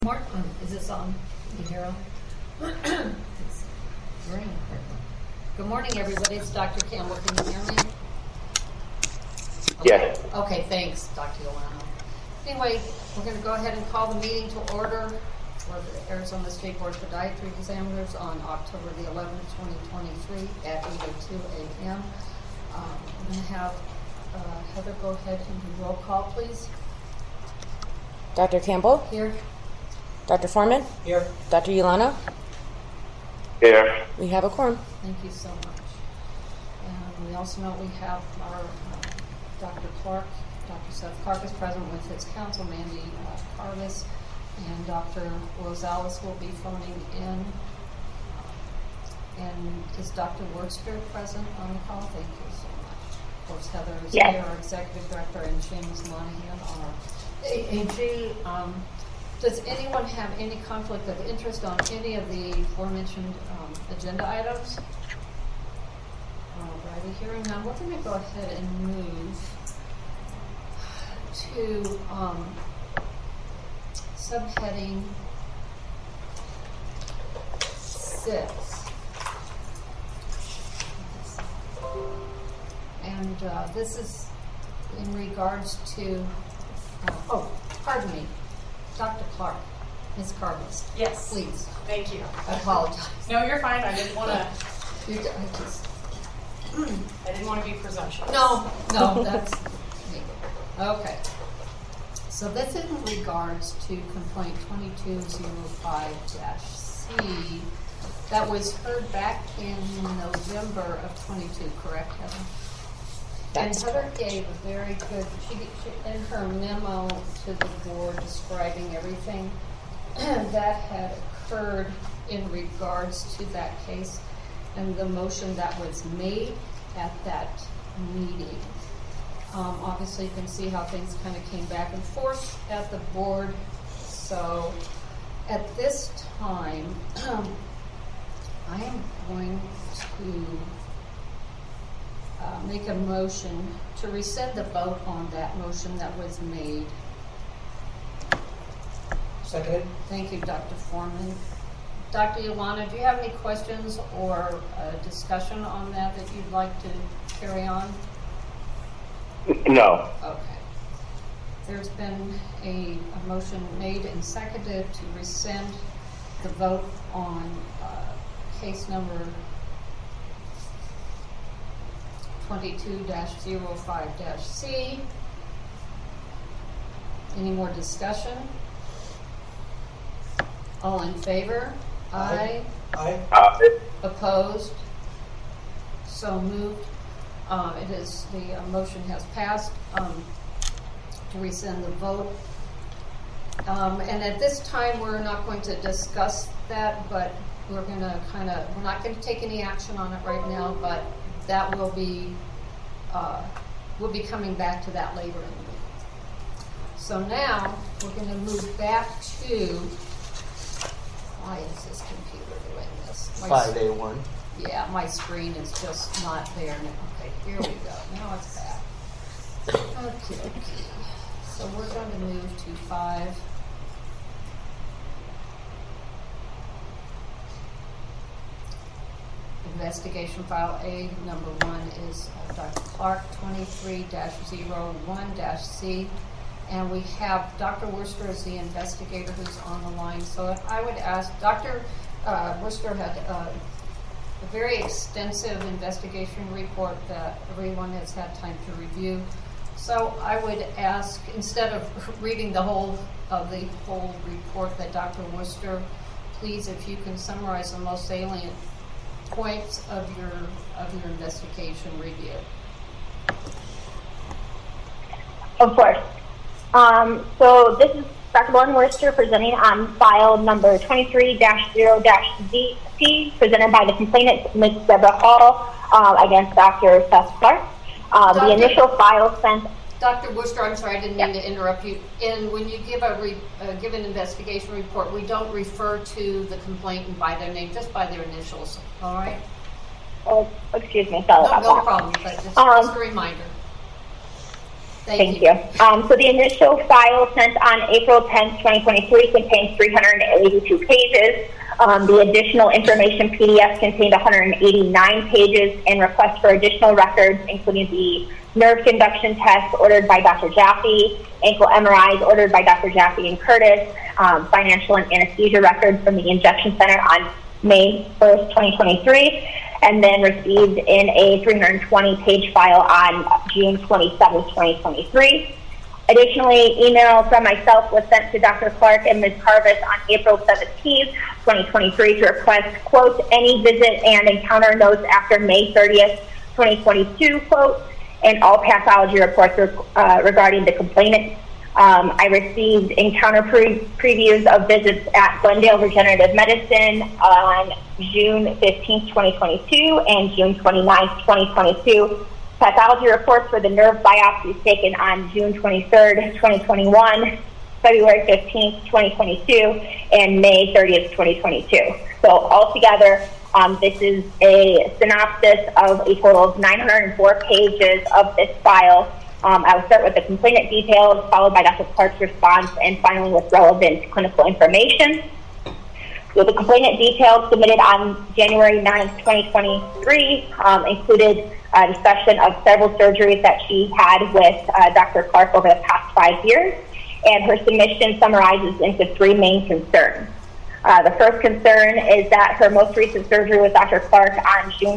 Mark, is this on? You hear him? It's ringing. Good morning, everybody. It's Dr. Campbell. Can you hear me? Okay. Yes. Okay, thanks, Dr. Yolano. Anyway, we're going to go ahead and call the meeting to order for the Arizona State Board of Podiatry Examiners on October the 11th, 2023 at 8:02 a.m. We're going to have Heather go ahead and do roll call, please. Dr. Campbell? Here. Dr. Foreman? Here. Dr. Yolano? Here. We have a quorum. Thank you so much. And we also know we have our Dr. Clark, Dr. Seth Clark is present with his counsel, Mandy Carvis, and Dr. Rosales will be phoning in. And is Dr. Wurster present on the call? Thank you so much. Of course, Heather is here, our Executive Director, and James Monahan, our AAG. Does anyone have any conflict of interest on any of the aforementioned agenda items? Alrighty, hearing none, we're going to go ahead and move to subheading 6. And this is in regards to, pardon me. Dr. Clark, Ms. Carlos. Yes. Please. Thank you. I apologize. No, you're fine. I didn't want to. I didn't want to be presumptuous. No, that's me. Okay. So this is in regards to complaint 2205-C that was heard back in November of 22, correct, Heather? That's and Heather correct. gave a very good, she in her memo to the board describing everything that had occurred in regards to that case and the motion that was made at that meeting. Obviously, you can see how things kind of came back and forth at the board. So at this time, I am going to make a motion to rescind the vote on that motion that was made. Seconded. Thank you, Dr. Foreman. Dr. Yolano, do you have any questions or discussion on that you'd like to carry on? No. Okay. There's been a motion made and seconded to rescind the vote on case number 22-05-C. Any more discussion? All in favor? Aye. Aye. Opposed? So moved. The motion has passed to rescind the vote. And at this time, we're not going to discuss that, but we're going to we're not going to take any action on it right now, but that will be, we'll be coming back to that later in the meeting. So now, we're going to move back to, why is this computer doing this? 5A1. Yeah, my screen is just not there now. Okay, here we go. Now it's back. Okay. So we're going to move to 5. Investigation file A, number 1 is Dr. Clark, 23-01-C. And we have Dr. Worcester as the investigator who's on the line. So if I would ask, Dr. Worcester had a very extensive investigation report that everyone has had time to review. So I would ask, instead of reading the whole report, that Dr. Worcester, please, if you can summarize the most salient points of your investigation review. Of course. So this is Dr. Lauren Worcester presenting on file number 23-0-C, presented by the complainant, Ms. Deborah Hall, against Dr. Seth Clark. The initial file sent. Dr. Worcester, I'm sorry, I didn't mean to interrupt you. And when you give give an investigation report, we don't refer to the complainant by their name, just by their initials. All right? Oh, excuse me, sorry about No that. problem, but just a reminder. Thank you. So the initial file sent on April 10th, 2023 contains 382 pages. The additional information PDF contained 189 pages, and requests for additional records, including the nerve conduction test ordered by Dr. Jaffe, ankle MRIs ordered by Dr. Jaffe and Curtis, financial and anesthesia records from the injection center on May 1st, 2023, and then received in a 320-page file on June 27th, 2023. Additionally, email from myself was sent to Dr. Clark and Ms. Carvis on April 17th, 2023 to request, quote, any visit and encounter notes after May 30th, 2022, quote, and all pathology reports regarding the complainant. I received encounter previews of visits at Glendale Regenerative Medicine on June 15th, 2022 and June 29th, 2022. Pathology reports for the nerve biopsies taken on June 23rd, 2021, February 15th, 2022, and May 30th, 2022. So altogether, this is a synopsis of a total of 904 pages of this file. I will start with the complainant details, followed by Dr. Clark's response, and finally with relevant clinical information. So the complainant details submitted on January 9th, 2023 included a discussion of several surgeries that she had with Dr. Clark over the past 5 years, and her submission summarizes into 3 main concerns. The first concern is that her most recent surgery with Dr. Clark on June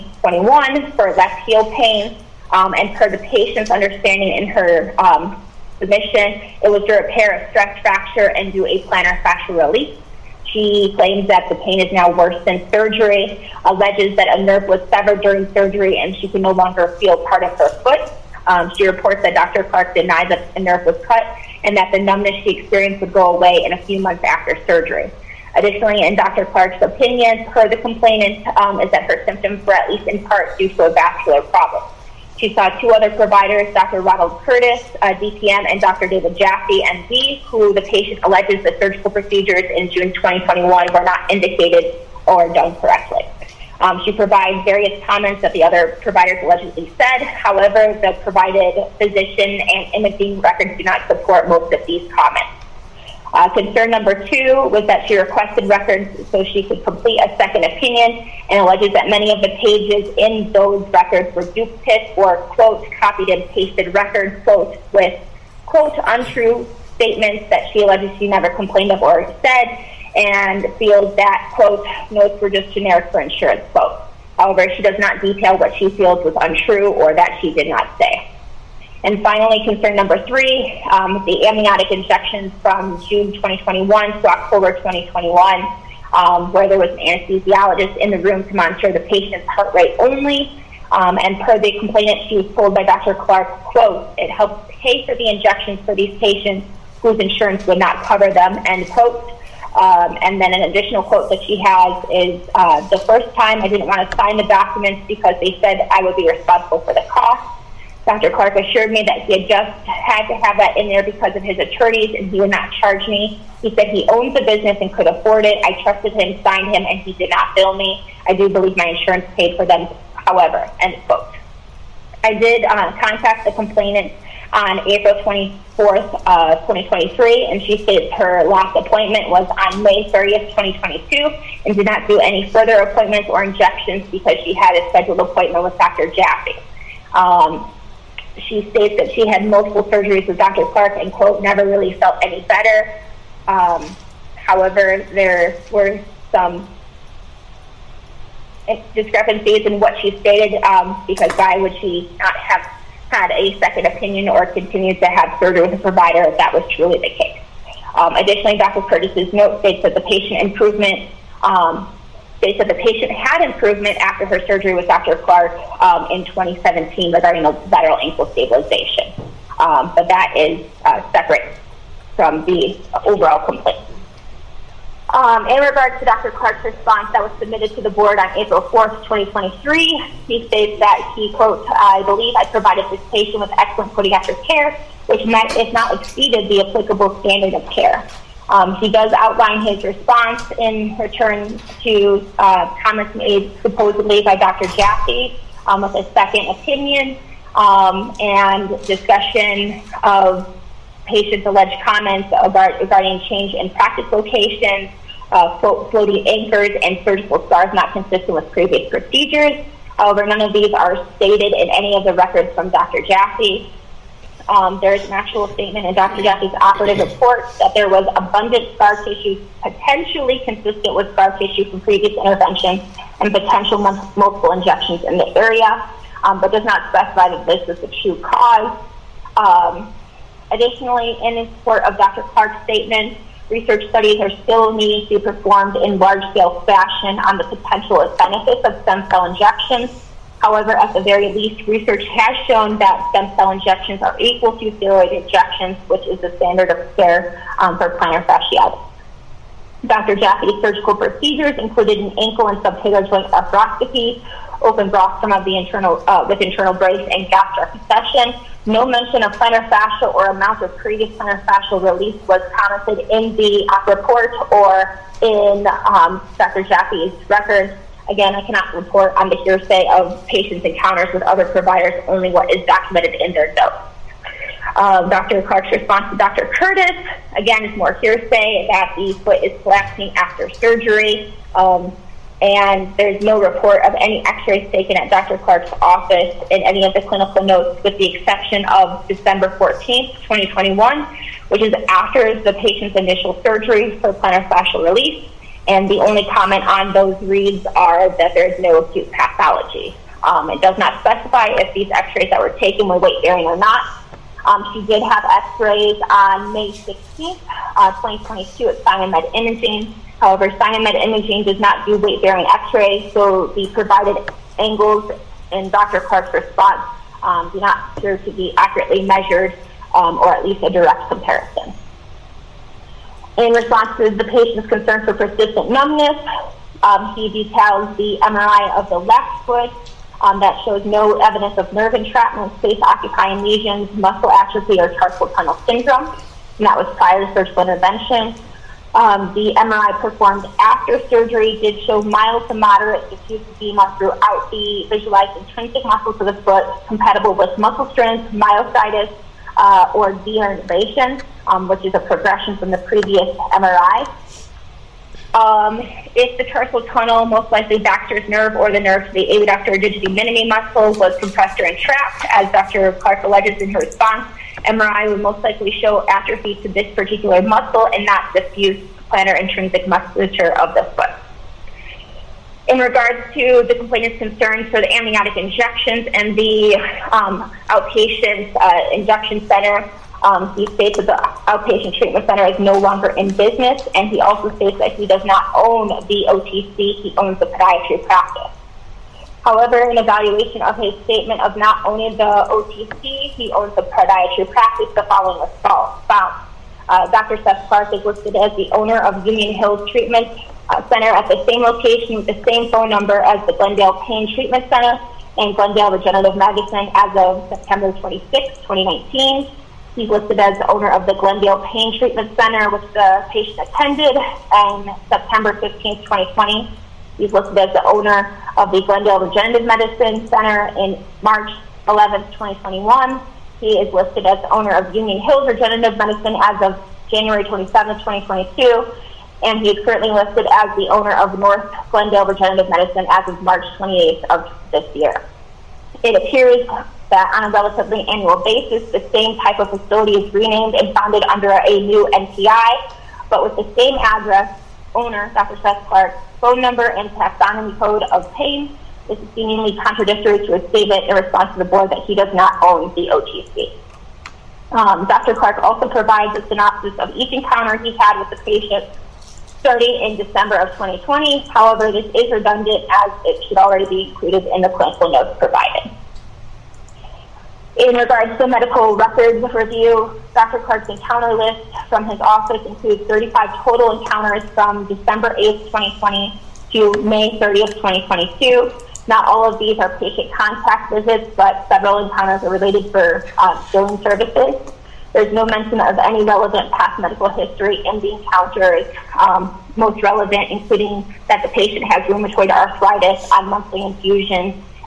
2021 for left heel pain, and per the patient's understanding in her submission, it was to repair a stress fracture and do a plantar fascial release. She claims that the pain is now worse than surgery, alleges that a nerve was severed during surgery and she can no longer feel part of her foot. She reports that Dr. Clark denies that a nerve was cut and that the numbness she experienced would go away in a few months after surgery. Additionally, in Dr. Clark's opinion, per the complainant, is that her symptoms were at least in part due to a vascular problem. She saw 2 other providers, Dr. Ronald Curtis, DPM, and Dr. David Jaffe, MD, who the patient alleges the surgical procedures in June 2021 were not indicated or done correctly. She provides various comments that the other providers allegedly said. However, the provided physician and imaging records do not support most of these comments. Concern number 2 was that she requested records so she could complete a second opinion, and alleges that many of the pages in those records were duplicate or, quote, copied and pasted records, quote, with, quote, untrue statements that she alleges she never complained of or said, and feels that, quote, notes were just generic for insurance, quote. However, she does not detail what she feels was untrue or that she did not say. And finally, concern number 3, the amniotic injections from June 2021 to October 2021, where there was an anesthesiologist in the room to monitor the patient's heart rate only. And per the complainant, she was told by Dr. Clark, quote, it helps pay for the injections for these patients whose insurance would not cover them, end quote. And then an additional quote that she has is, the first time I didn't want to sign the documents because they said I would be responsible for the cost. Dr. Clark assured me that he had just had to have that in there because of his attorneys and he would not charge me. He said he owns the business and could afford it. I trusted him, signed him, and he did not bill me. I do believe my insurance paid for them, however, end quote. I did contact the complainant on April 24th, 2023, and she stated her last appointment was on May 30th, 2022, and did not do any further appointments or injections because she had a scheduled appointment with Dr. Jaffe. She states that she had multiple surgeries with Dr. Clark and, quote, never really felt any better. However, there were some discrepancies in what she stated because why would she not have had a second opinion or continued to have surgery with a provider if that was truly the case. Additionally, Dr. Curtis's note states that the patient had improvement after her surgery with Dr. Clark in 2017 regarding a lateral ankle stabilization. But that is separate from the overall complaint. In regards to Dr. Clark's response that was submitted to the board on April 4th, 2023, he states that he, quote, I believe I provided this patient with excellent podiatric care, which met, if not exceeded, the applicable standard of care. He does outline his response in return to comments made supposedly by Dr. Jaffe with a second opinion. and discussion of patients' alleged comments regarding change in practice locations, floating anchors, and surgical scars not consistent with previous procedures. However, none of these are stated in any of the records from Dr. Jaffe. There is an actual statement in Dr. Jaffe's operative report that there was abundant scar tissue potentially consistent with scar tissue from previous interventions and potential multiple injections in the area, but does not specify that this is the true cause. Additionally, in support of Dr. Clark's statement, research studies are still needing to be performed in large-scale fashion on the potential benefits of stem cell injections. However, at the very least, research has shown that stem cell injections are equal to steroid injections, which is the standard of care for plantar fasciitis. Dr. Jaffe's surgical procedures included an ankle and subtalar joint arthroscopy, open rostrum of the with internal brace and gastric recession. No mention of plantar fascia or amount of previous plantar fascial release was commented in the report or in Dr. Jaffe's records. Again, I cannot report on the hearsay of patients' encounters with other providers, only what is documented in their notes. Dr. Clark's response to Dr. Curtis, again, is more hearsay that the foot is collapsing after surgery, and there's no report of any x-rays taken at Dr. Clark's office in any of the clinical notes, with the exception of December 14th, 2021, which is after the patient's initial surgery for plantar fascial release. And the only comment on those reads are that there's no acute pathology. It does not specify if these x-rays that were taken were weight-bearing or not. She did have x-rays on May 16th, 2022 at SimonMed Imaging. However, SimonMed Imaging does not do weight-bearing x-rays, so the provided angles in Dr. Clark's response do not appear to be accurately measured, or at least a direct comparison. In response to the patient's concern for persistent numbness, he details the MRI of the left foot that shows no evidence of nerve entrapment, space-occupying lesions, muscle atrophy, or carpal tunnel syndrome, and that was prior to surgical intervention. The MRI performed after surgery did show mild to moderate diffuse edema throughout the visualized intrinsic muscles of the foot, compatible with muscle strength, myositis, or denervation, which is a progression from the previous MRI. If the tarsal tunnel, most likely Baxter's nerve or the nerve to the abductor digiti minimi muscle, was compressed or entrapped, as Dr. Clark alleges in her response, MRI would most likely show atrophy to this particular muscle and not diffuse plantar intrinsic musculature of the foot. In regards to the complainant's concerns for the amniotic injections and the outpatient injection center, he states that the outpatient treatment center is no longer in business, and he also states that he does not own the OTC, he owns the podiatry practice. However, in evaluation of his statement of not owning the OTC, he owns the podiatry practice, the following was found. Dr. Seth Clark is listed as the owner of Union Hills Treatment Center at the same location with the same phone number as the Glendale Pain Treatment Center and Glendale Regenerative Medicine as of September 26, 2019. He's listed as the owner of the Glendale Pain Treatment Center, which the patient attended on September 15, 2020. He's listed as the owner of the Glendale Regenerative Medicine Center in March 11, 2021. He is listed as the owner of Union Hills Regenerative Medicine as of January 27, 2022. And he is currently listed as the owner of North Glendale Regenerative Medicine as of March 28th of this year. It appears that on a relatively annual basis, the same type of facility is renamed and founded under a new NPI, but with the same address, owner, Dr. Seth Clark, phone number, and taxonomy code of pain. This is seemingly contradictory to his statement in response to the board that he does not own the OTC. Dr. Clark also provides a synopsis of each encounter he had with the patient starting in December of 2020. However, this is redundant as it should already be included in the clinical notes provided. In regards to medical records review, Dr. Clark's encounter list from his office includes 35 total encounters from December 8th, 2020 to May 30th, 2022. Not all of these are patient contact visits, but several encounters are related for billing services. There's no mention of any relevant past medical history in the encounters, most relevant including that the patient has rheumatoid arthritis on monthly infusions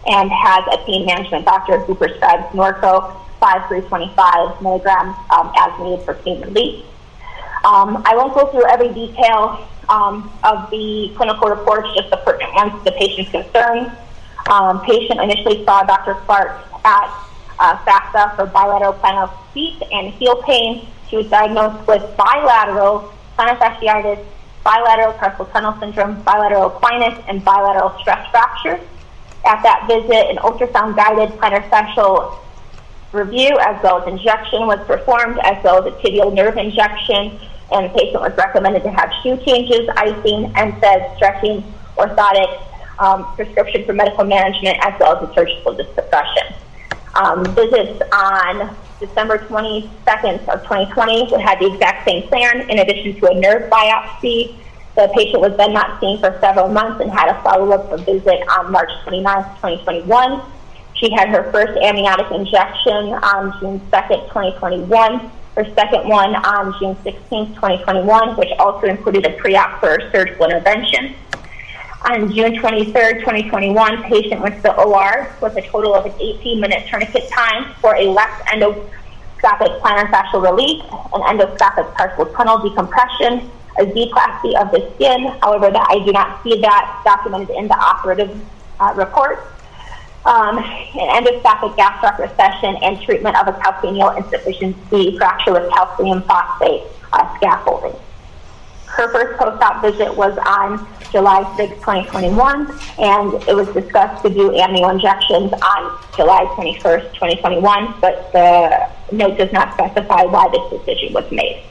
and has a pain management doctor who prescribes Norco 5/325 milligrams as needed for pain relief. I won't go through every detail of the clinical reports, just the pertinent ones to the patient's concerns. Patient initially saw Dr. Clark at FAFSA for bilateral plantar feet and heel pain. She was diagnosed with bilateral plantar fasciitis, bilateral carpal tunnel syndrome, bilateral equinus, and bilateral stress fractures. At that visit, an ultrasound-guided plantar fascial review as well as injection was performed, as well as a tibial nerve injection, and the patient was recommended to have shoe changes, icing, NSAIDs, stretching, orthotics, prescription for medical management, as well as a surgical discussion. Visits on December 22nd of 2020 had the exact same plan, in addition to a nerve biopsy. The patient was then not seen for several months and had a follow-up visit on March 29th, 2021. She had her first amniotic injection on June 2nd, 2021, her second one on June 16th, 2021, which also included a pre-op for surgical intervention. On June 23rd, 2021, patient went to the OR with a total of an 18-minute tourniquet time for a left endoscopic plantar fascial relief, an endoscopic carpal tunnel decompression, a Z-plasty of the skin. However, that I do not see that documented in the operative report. An endoscopic gastric recession and treatment of a calcaneal insufficiency fracture with calcium phosphate scaffolding. Her first post-op visit was on July 6, 2021, and it was discussed to do amnio injections on July 21st, 2021, but the note does not specify why this decision was made.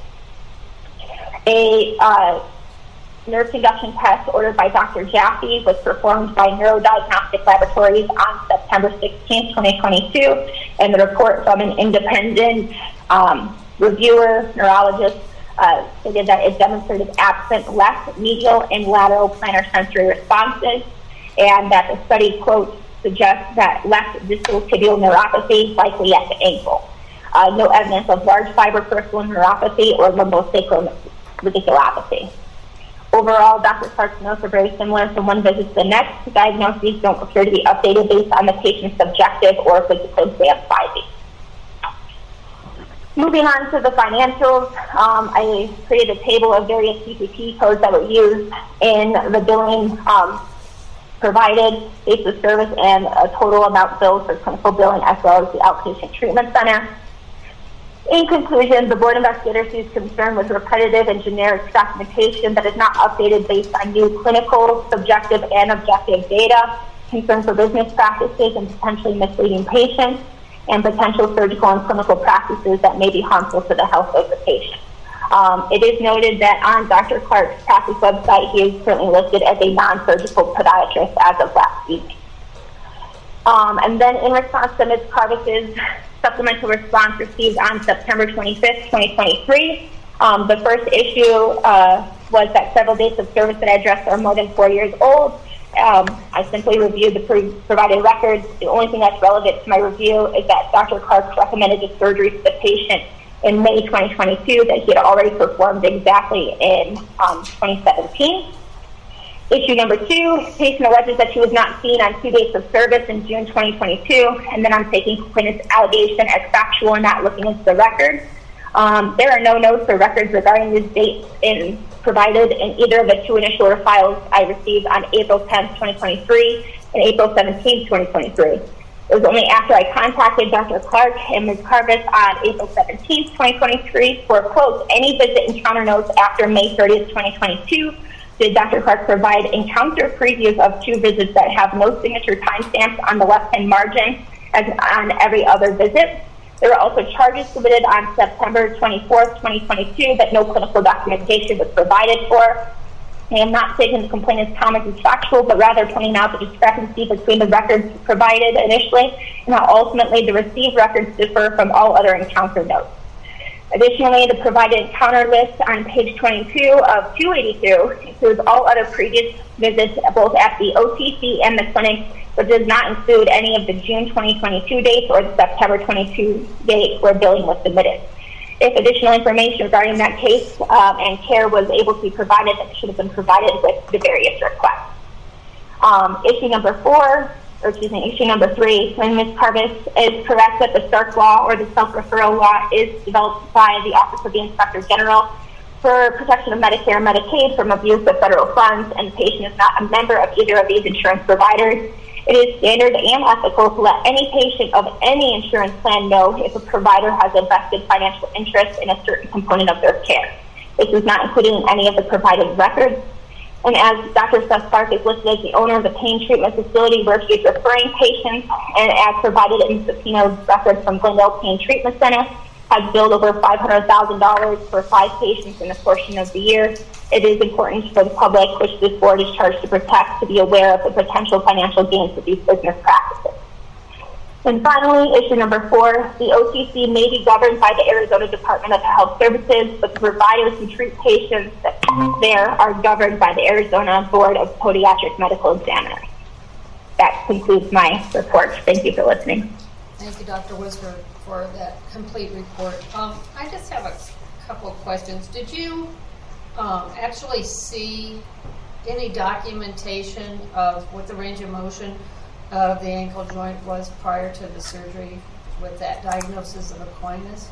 A nerve conduction test ordered by Dr. Jaffe was performed by Neurodiagnostic Laboratories on September 16, 2022, and the report from an independent reviewer, neurologist, stated that it demonstrated absent left, medial, and lateral plantar sensory responses, and that the study, quote, suggests that left distal tibial neuropathy likely at the ankle. No evidence of large fiber peripheral neuropathy or lumbosacral radiculopathy. Overall, Dr. Clark's notes are very similar from one visit to the next. The diagnoses don't appear to be updated based on the patient's subjective or physical exam findings. Moving on to the financials, I created a table of various CPT codes that were used in the billing provided, dates of service, and a total amount billed for clinical billing as well as the outpatient treatment center. In conclusion, the board investigator sees concern with repetitive and generic documentation that is not updated based on new clinical, subjective, and objective data, concern for business practices and potentially misleading patients, and potential surgical and clinical practices that may be harmful to the health of the patient. It is noted that on Dr. Clark's practice website, he is currently listed as a non-surgical podiatrist as of last week. And then in response to Ms. Carvis's supplemental response received on September 25th, 2023, the first issue was that several dates of service that I addressed are more than 4 years old. I simply reviewed the provided records. The only thing that's relevant to my review is that Dr. Clark recommended the surgery to the patient in May 2022 that he had already performed exactly in 2017. Issue number 2, patient alleges that she was not seen on 2 dates of service in June 2022, and then I'm taking complainant's allegation as factual and not looking into the record. There are no notes or records regarding these dates provided in either of the 2 initial files I received on April 10th, 2023 and April 17th, 2023. It was only after I contacted Dr. Clark and Ms. Carvis on April 17th, 2023 for, quote, any visit encounter notes after May 30th, 2022, did Dr. Clark provide encounter previews of 2 visits that have no signature timestamps on the left-hand margin as on every other visit. There were also charges submitted on September 24th, 2022 that no clinical documentation was provided for. I am not taking the complainant's comments as factual, but rather pointing out the discrepancy between the records provided initially and how ultimately the received records differ from all other encounter notes. Additionally, the provided encounter list on page 22 of 282 includes all other previous visits both at the OTC and the clinic, but does not include any of the June 2022 dates or the September 22 date where billing was submitted. If additional information regarding that case and care was able to be provided, it should have been provided with the various requests. Issue number 4, issue number 3, when Ms. Carvis is correct that the Stark Law or the self-referral law is developed by the Office of the Inspector General for protection of Medicare and Medicaid from abuse of federal funds, and the patient is not a member of either of these insurance providers. It is standard and ethical to let any patient of any insurance plan know if a provider has a vested financial interest in a certain component of their care. This is not included in any of the provided records. And as Dr. Seth Clark is listed as the owner of the pain treatment facility where he is referring patients, and as provided in subpoena records from Glendale Pain Treatment Center, has billed over $500,000 for 5 patients in a portion of the year. It is important for the public, which this board is charged to protect, to be aware of the potential financial gains of these business practices. And finally, issue number 4, the OTC may be governed by the Arizona Department of Health Services, but the providers who treat patients there are governed by the Arizona Board of Podiatric Medical Examiners. That concludes my report. Thank you for listening. Thank you, Dr. Wisger, for that complete report. I just have a couple of questions. Did you actually see any documentation of what the range of motion of the ankle joint was prior to the surgery with that diagnosis of Aquinas?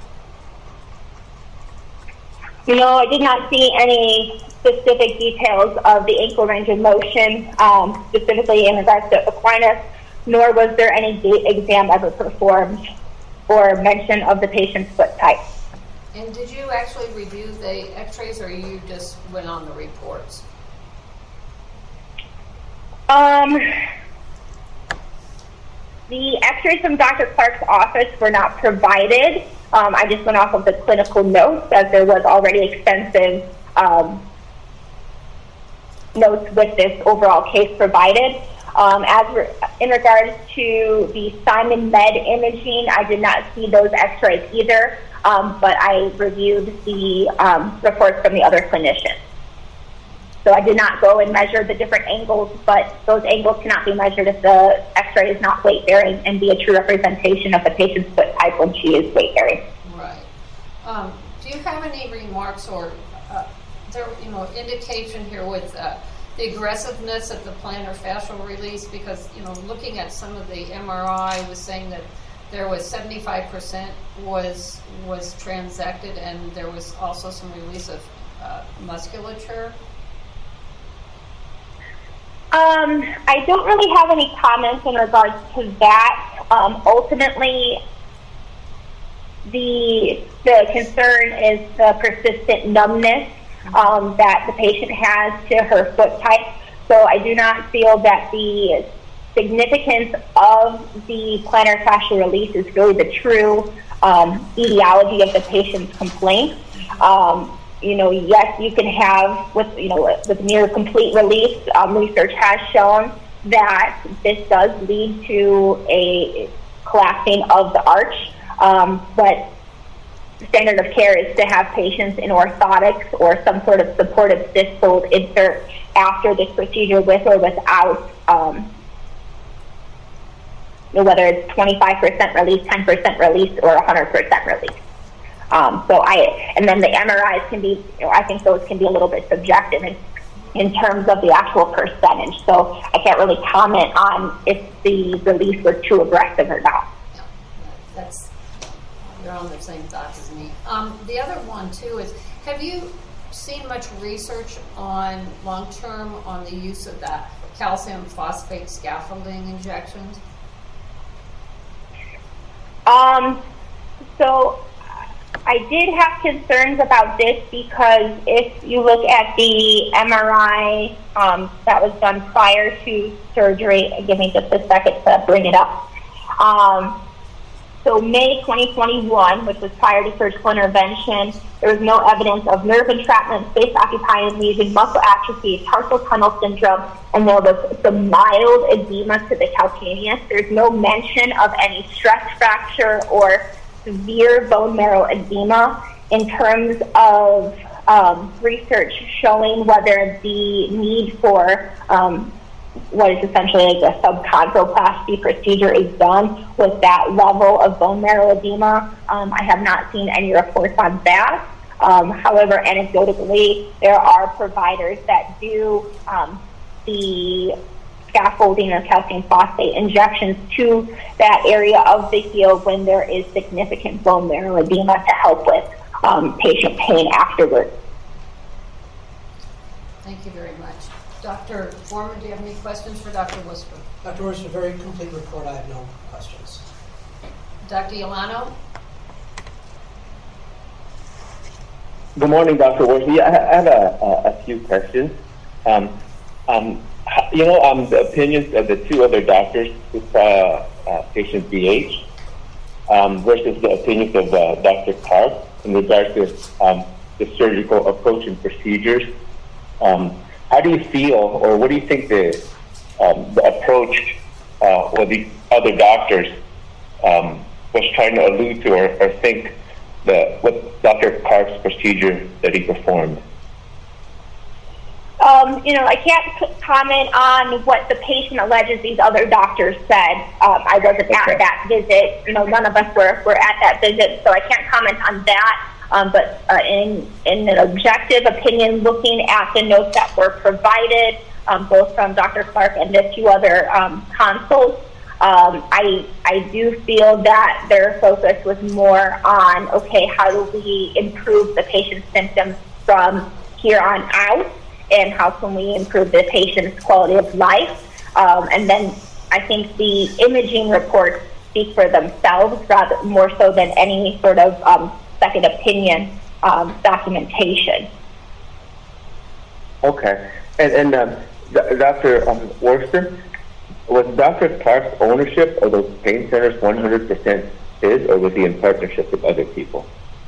No, I did not see any specific details of the ankle range of motion, specifically in regards to Aquinas, nor was there any gait exam ever performed or mention of the patient's foot type. And did you actually review the x-rays, or you just went on the reports? The x-rays from Dr. Clark's office were not provided. I just went off of the clinical notes, as there was already extensive notes with this overall case provided. In regards to the Simon Med imaging, I did not see those x-rays either, but I reviewed the reports from the other clinicians. So I did not go and measure the different angles, but those angles cannot be measured if the x-ray is not weight-bearing and be a true representation of the patient's foot type when she is weight-bearing. Right. Do you have any remarks or indication here with the aggressiveness of the plantar fascial release? Because, looking at some of the MRI was saying that there was 75% was transected, and there was also some release of musculature. I don't really have any comments in regards to that. Ultimately, the concern is the persistent numbness that the patient has to her foot type. So I do not feel that the significance of the plantar fascial release is really the true etiology of the patient's complaint. Yes, you can have with near complete release. Research has shown that this does lead to a collapsing of the arch, but the standard of care is to have patients in orthotics or some sort of supportive cyst-fold insert after this procedure, with or without, whether it's 25% release, 10% release, or 100% release. And then the MRIs can be, I think those can be a little bit subjective in terms of the actual percentage. So I can't really comment on if the release was too aggressive or not. Yeah, you're on the same thought as me. The other one too is, have you seen much research on long-term on the use of that calcium phosphate scaffolding injections? So I did have concerns about this because if you look at the MRI that was done prior to surgery, give me just a second to bring it up. So May 2021, which was prior to surgical intervention, there was no evidence of nerve entrapment, space-occupying lesion, muscle atrophy, tarsal tunnel syndrome, and there was some mild edema to the calcaneus. There's no mention of any stress fracture or severe bone marrow edema in terms of research showing whether the need for what is essentially like a subchondroplasty procedure is done with that level of bone marrow edema. I have not seen any reports on that. However, anecdotally, there are providers that do the scaffolding or calcium phosphate injections to that area of the heel when there is significant bone marrow edema to help with patient pain afterwards. Thank you very much. Dr. Foreman, do you have any questions for Dr. Worcester? Dr. Worcester, very complete report. I have no questions. Dr. Iolano? Good morning, Dr. Worsley. I have a few questions. The opinions of the two other doctors who saw patient BH versus the opinions of Dr. Clark in regards to the surgical approach and procedures. How do you feel, or what do you think the approach or the other doctors was trying to allude to or think what Dr. Clark's procedure that he performed? I can't comment on what the patient alleges these other doctors said. I wasn't at that visit. None of us were at that visit, so I can't comment on that. But in an objective opinion, looking at the notes that were provided, both from Dr. Clark and the two other consults, I do feel that their focus was more on, okay, how do we improve the patient's symptoms from here on out, and how can we improve the patient's quality of life? And then I think the imaging reports speak for themselves, rather more so than any sort of second opinion documentation. Okay. And Dr. Worcester, was Dr. Clark's ownership of those pain centers 100% his, or was he in partnership with other people?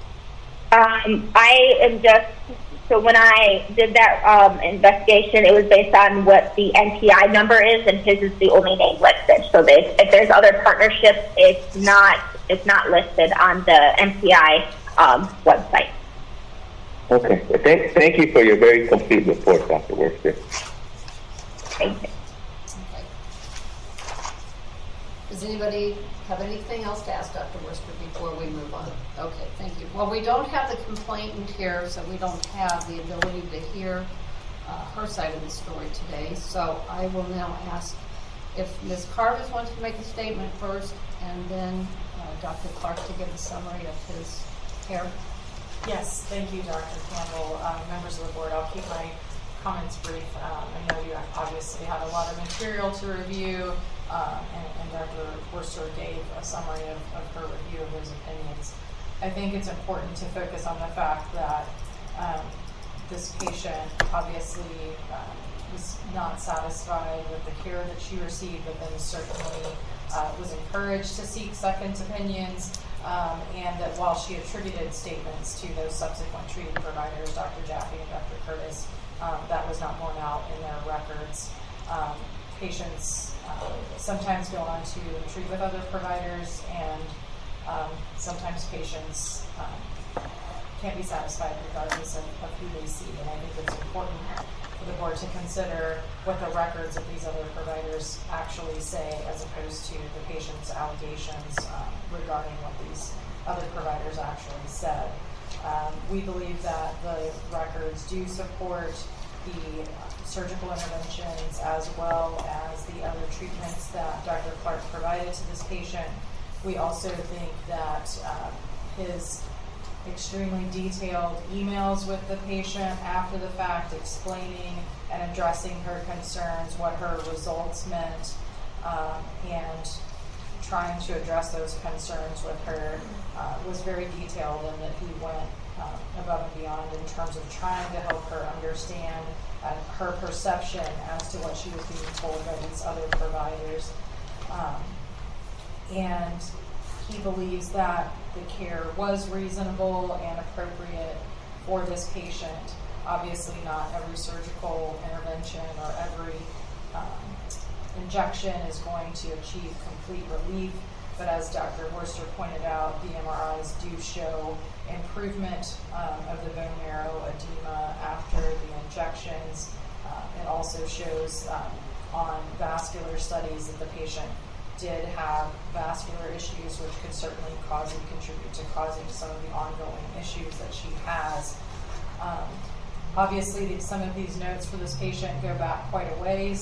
So when I did that investigation, it was based on what the NPI number is, and his is the only name listed. So if there's other partnerships, it's not listed on the NPI website. Okay. Thank you for your very complete report, Dr. Worcester. Thank you. Okay. Does anybody have anything else to ask Dr. Worcester before we move on? Okay, thank you. Well, we don't have the complainant here, so we don't have the ability to hear her side of the story today. So I will now ask if Ms. Carvis wants to make a statement first, and then Dr. Clark to give a summary of his care. Yes, thank you, Dr. Campbell. Members of the board, I'll keep my comments brief. I know you obviously had a lot of material to review, and Dr. Worcester gave a summary of her review of those opinions. I think it's important to focus on the fact that this patient obviously was not satisfied with the care that she received, but then certainly was encouraged to seek second opinions, and that while she attributed statements to those subsequent treating providers, Dr. Jaffe and Dr. Curtis, that was not borne out in their records. Patients sometimes go on to treat with other providers, and sometimes patients can't be satisfied regardless of who they see. And I think it's important for the board to consider what the records of these other providers actually say, as opposed to the patient's allegations regarding what these other providers actually said. We believe that the records do support the surgical interventions as well as the other treatments that Dr. Clark provided to this patient. We also think that his extremely detailed emails with the patient after the fact, explaining and addressing her concerns, what her results meant, and trying to address those concerns with her was very detailed, and that he went above and beyond in terms of trying to help her understand her perception as to what she was being told by these other providers. And he believes that the care was reasonable and appropriate for this patient. Obviously, not every surgical intervention or every injection is going to achieve complete relief, but as Dr. Worcester pointed out, the MRIs do show improvement of the bone marrow edema after the injections. It also shows on vascular studies that the patient did have vascular issues, which could certainly contribute to causing some of the ongoing issues that she has. Obviously, some of these notes for this patient go back quite a ways.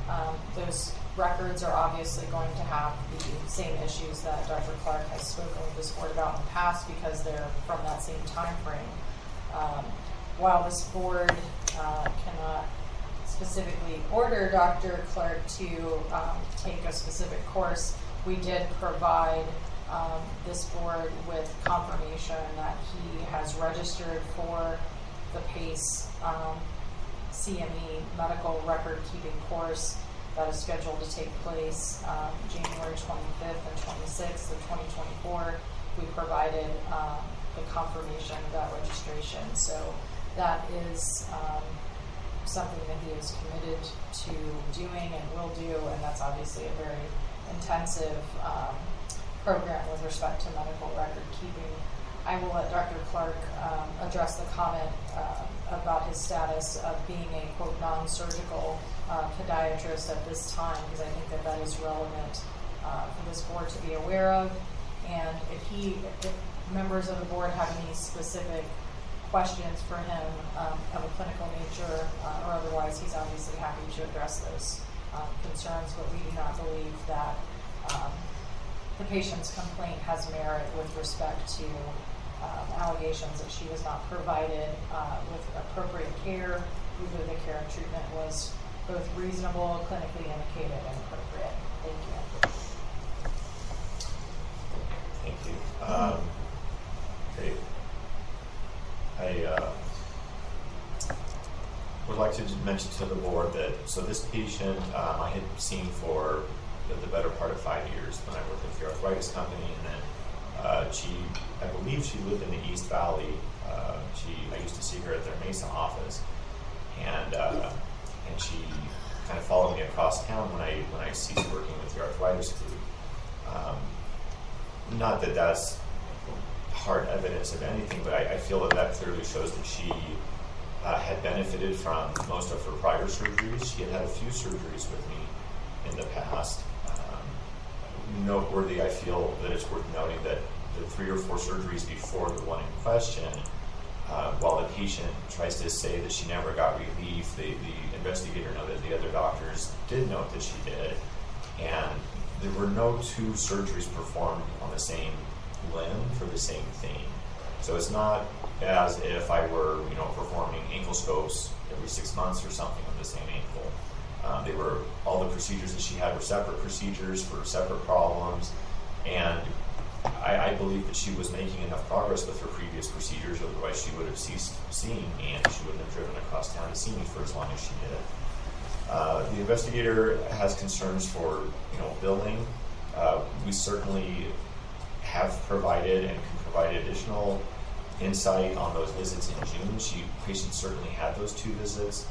Those records are obviously going to have the same issues that Dr. Clark has spoken with this board about in the past because they're from that same time frame. While this board cannot specifically order Dr. Clark to take a specific course, we did provide this board with confirmation that he has registered for the PACE CME medical record keeping course that is scheduled to take place January 25th and 26th of 2024. We provided the confirmation of that registration. So that is something that he is committed to doing and will do, and that's obviously a very intensive program with respect to medical record keeping. I will let Dr. Clark address the comment about his status of being a, quote, non-surgical podiatrist at this time, because I think that that is relevant for this board to be aware of. And if members of the board have any specific questions for him of a clinical nature or otherwise, he's obviously happy to address those concerns, but we do not believe that the patient's complaint has merit with respect to allegations that she was not provided with appropriate care. Either the care and treatment was both reasonable, clinically indicated, and appropriate. Thank you. Thank you. Okay. I would like to just mention to the board that, so this patient I had seen for the better part of 5 years when I worked at the arthritis company, and then I believe she lived in the East Valley. I used to see her at their Mesa office, and she kind of followed me across town when I ceased working with the arthritis group. Not that that's hard evidence of anything, but I feel that clearly shows that she had benefited from most of her prior surgeries. She had a few surgeries with me in the past. Noteworthy, I feel that it's worth noting that the 3 or 4 surgeries before the one in question, while the patient tries to say that she never got relief, the investigator noted the other doctors did note that she did, and there were no 2 surgeries performed on the same limb for the same thing. So it's not as if I were, performing ankle scopes every 6 months or something on the same ankle. All the procedures that she had were separate procedures for separate problems, and I believe that she was making enough progress with her previous procedures, otherwise she would have ceased seeing me and she wouldn't have driven across town to see me for as long as she did. The investigator has concerns for billing. We certainly have provided and can provide additional insight on those visits in June. Patient certainly had those 2 visits.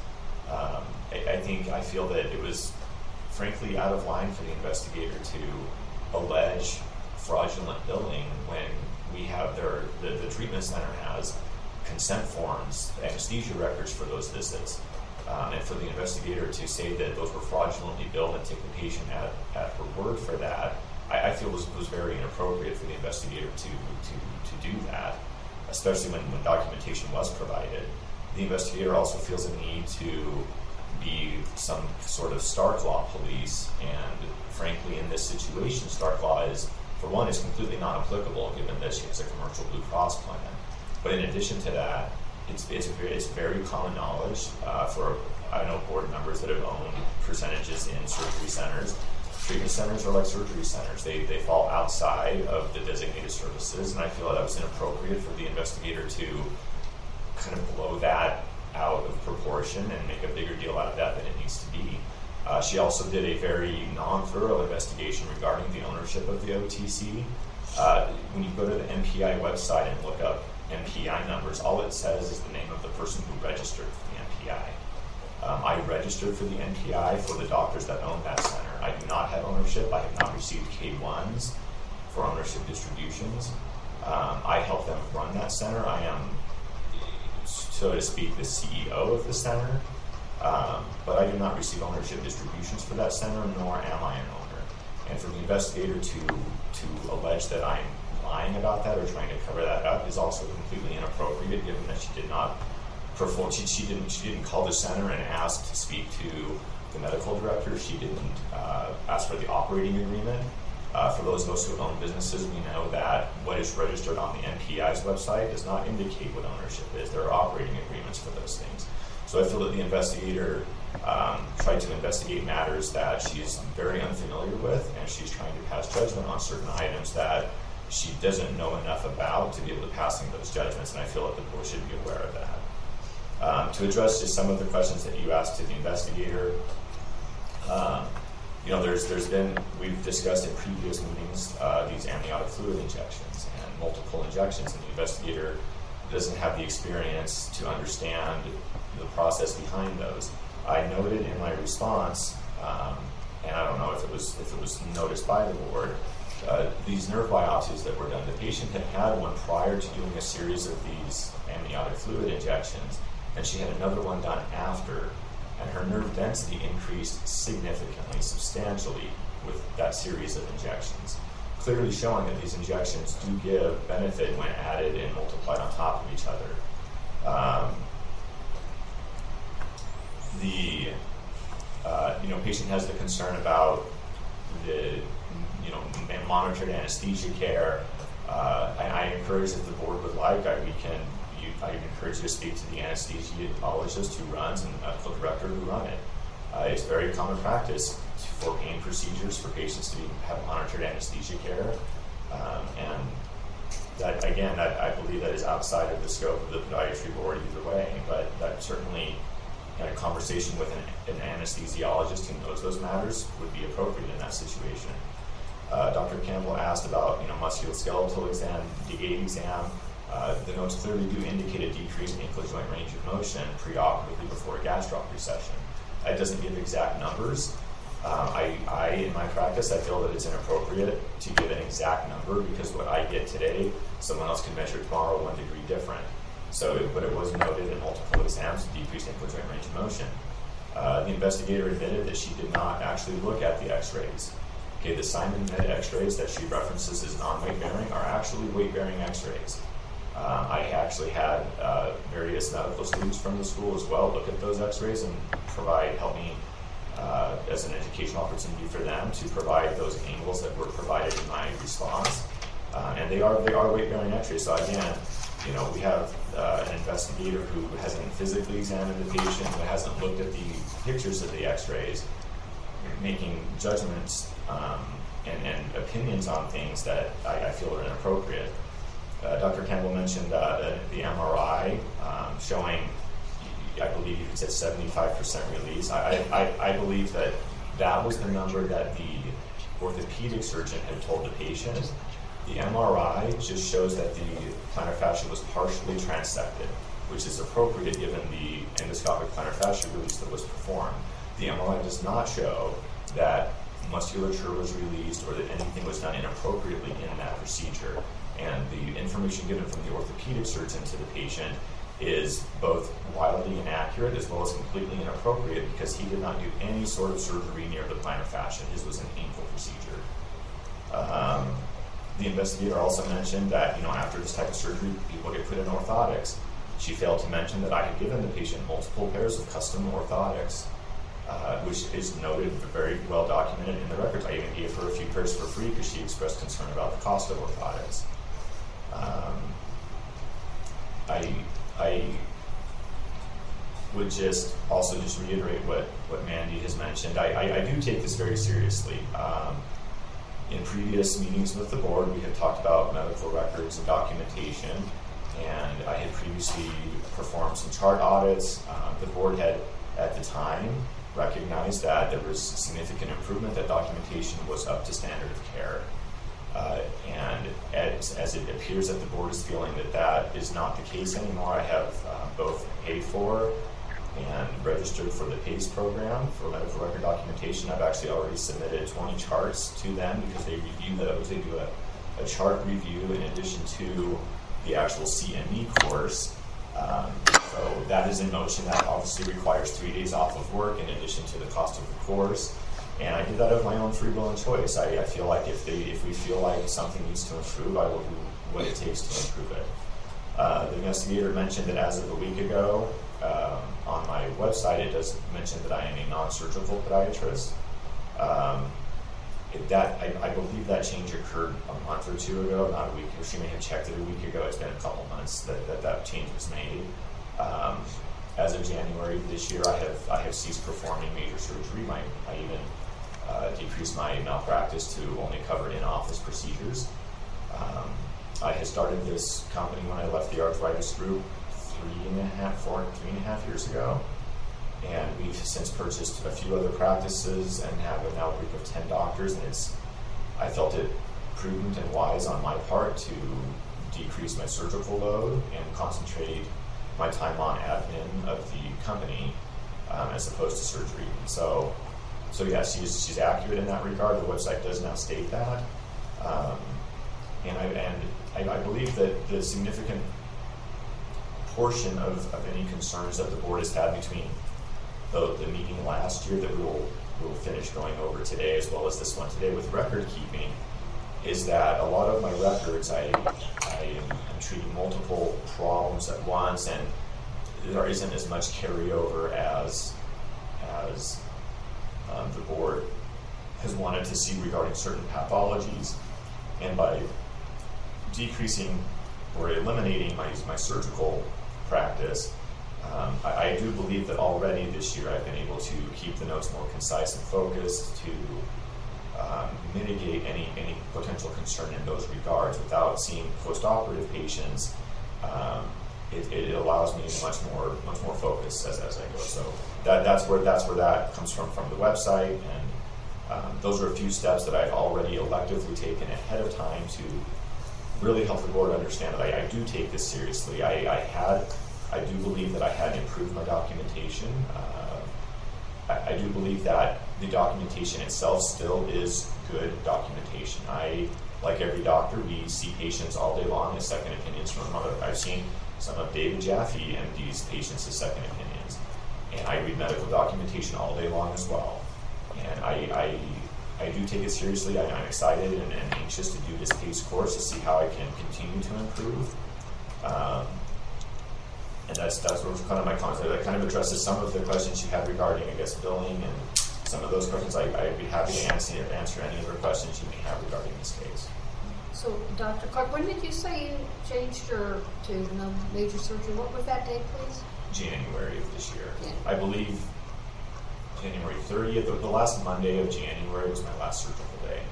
I feel that it was frankly out of line for the investigator to allege fraudulent billing when we have the treatment center has consent forms, anesthesia records for those visits, and for the investigator to say that those were fraudulently billed and take the patient at her word for that, I feel was very inappropriate for the investigator to do that, especially when documentation was provided. The investigator also feels a need to be some sort of Stark Law police, and frankly, in this situation, Stark Law is completely not applicable given that she has a commercial Blue Cross plan. But in addition to that, it's very common knowledge I know board members that have owned percentages in surgery centers. Treatment centers are like surgery centers. They fall outside of the designated services, and I feel that was inappropriate for the investigator to kind of blow that out of proportion and make a bigger deal out of that than it needs to be. She also did a very non-thorough investigation regarding the ownership of the OTC. When you go to the MPI website and look up MPI numbers, all it says is the name of the person who registered for the MPI. I registered for the NPI for the doctors that own that center. I do not have ownership. I have not received K1s for ownership distributions. I help them run that center. I am, so to speak, the CEO of the center, but I do not receive ownership distributions for that center, nor am I an owner. And for the investigator to allege that I'm lying about that or trying to cover that up is also completely inappropriate, given that she did not perform. She didn't call the center and ask to speak to the medical director. She didn't ask for the operating agreement. For those of us who own businesses, we know that what is registered on the NPI's website does not indicate what ownership is. There are operating agreements for those things. So I feel that the investigator tried to investigate matters that she's very unfamiliar with, and she's trying to pass judgment on certain items that she doesn't know enough about to be able to pass those judgments, and I feel that the board should be aware of that. To address just some of the questions that you asked to the investigator, we've discussed in previous meetings these amniotic fluid injections and multiple injections, and the investigator doesn't have the experience to understand the process behind those. I noted in my response, and I don't know if it was noticed by the board, these nerve biopsies that were done. The patient had one prior to doing a series of these amniotic fluid injections, and she had another one done after, and her nerve density increased significantly, substantially with that series of injections, clearly showing that these injections do give benefit when added and multiplied on top of each other. The patient has the concern about the monitored anesthesia care. I encourage, if the board would like, I encourage you to speak to the anesthesiologist who runs and the medical director who run it. It's very common practice for pain procedures for patients to have monitored anesthesia care, and that, again, I believe that is outside of the scope of the podiatry board either way, but that certainly a conversation with an anesthesiologist who knows those matters would be appropriate in that situation. Dr. Campbell asked about musculoskeletal exam, the gait exam. The notes clearly do indicate a decreased ankle joint range of motion preoperatively before a gastroc recession. It doesn't give exact numbers. In my practice, I feel that it's inappropriate to give an exact number because what I get today, someone else can measure tomorrow 1 degree different. But it was noted in multiple exams, decreased ankle joint range of motion. The investigator admitted that she did not actually look at the x-rays. Okay, the Simon Med x-rays that she references as non-weight bearing are actually weight bearing x-rays. I actually had various medical students from the school as well look at those x-rays and help me as an educational opportunity for them to provide those angles that were provided in my response. And they are weight bearing x-rays. So again, we have an investigator who hasn't physically examined the patient, who hasn't looked at the pictures of the x-rays, making judgments and opinions on things that I feel are inappropriate. Dr. Campbell mentioned the MRI showing, I believe you said 75% release. I believe that was the number that the orthopedic surgeon had told the patient. The MRI just shows that the plantar fascia was partially transected, which is appropriate given the endoscopic plantar fascia release that was performed. The MRI does not show that musculature was released or that anything was done inappropriately in that procedure. And the information given from the orthopedic surgeon to the patient is both wildly inaccurate as well as completely inappropriate because he did not do any sort of surgery near the plantar fascia. His was an ankle procedure. The investigator also mentioned that, after this type of surgery, people get put in orthotics. She failed to mention that I had given the patient multiple pairs of custom orthotics, which is noted, very well documented in the records. I even gave her a few pairs for free because she expressed concern about the cost of orthotics. I would just reiterate what Mandy has mentioned. I do take this very seriously. In previous meetings with the board, we had talked about medical records and documentation, and I had previously performed some chart audits. The board had, at the time, recognized that there was significant improvement, that documentation was up to standard of care. And as it appears that the board is feeling that is not the case anymore, I have both paid for and registered for the PACE program for medical record documentation. I've actually already submitted 20 charts to them because they review those. They do a chart review in addition to the actual CME course. So that is in motion. That obviously requires 3 days off of work in addition to the cost of the course. And I did that of my own free will and choice. I feel like if we feel like something needs to improve, I will do what it takes to improve it. The investigator mentioned that as of a week ago, on my website, it does mention that I am a non-surgical podiatrist. I believe that change occurred a month or two ago, not a week. Or she may have checked it a week ago. It's been a couple months that change was made. As of January this year, I have ceased performing major surgery. I even decreased my malpractice to only cover in-office procedures. I had started this company when I left the arthritis group 3.5 years ago. And we've since purchased a few other practices and have now a group of 10 doctors. And I felt it prudent and wise on my part to decrease my surgical load and concentrate my time on admin of the company as opposed to surgery. And so yes, she's accurate in that regard. The website does now state that. And I believe that the significant portion of any concerns that the board has had between the meeting last year that we'll finish going over today, as well as this one today with record keeping, is that a lot of my records, I am treating multiple problems at once, and there isn't as much carryover as the board has wanted to see regarding certain pathologies. And by decreasing or eliminating my surgical practice, I do believe that already this year I've been able to keep the notes more concise and focused to mitigate any potential concern in those regards without seeing post-operative patients. It allows me much more focus as I go. So that's where that comes from the website, and those are a few steps that I've already electively taken ahead of time to really help the board understand that I do take this seriously. I do believe that I had improved my documentation. I do believe that the documentation itself still is good documentation. Like every doctor, we see patients all day long as second opinions from other. I've seen some of David Jaffe MD's patients as second opinions. And I read medical documentation all day long as well. And I do take it seriously. I'm excited and anxious to do this PACE course to see how I can continue to improve. And that's what kind of my comments. That kind of addresses some of the questions you had regarding, I guess, billing and some of those questions. I'd be happy to answer any other questions you may have regarding this case. So, Dr. Clark, when did you say you changed to no major surgery? What was that date, please? January of this year. Yeah. I believe January 30th, the last Monday of January was my last surgical day.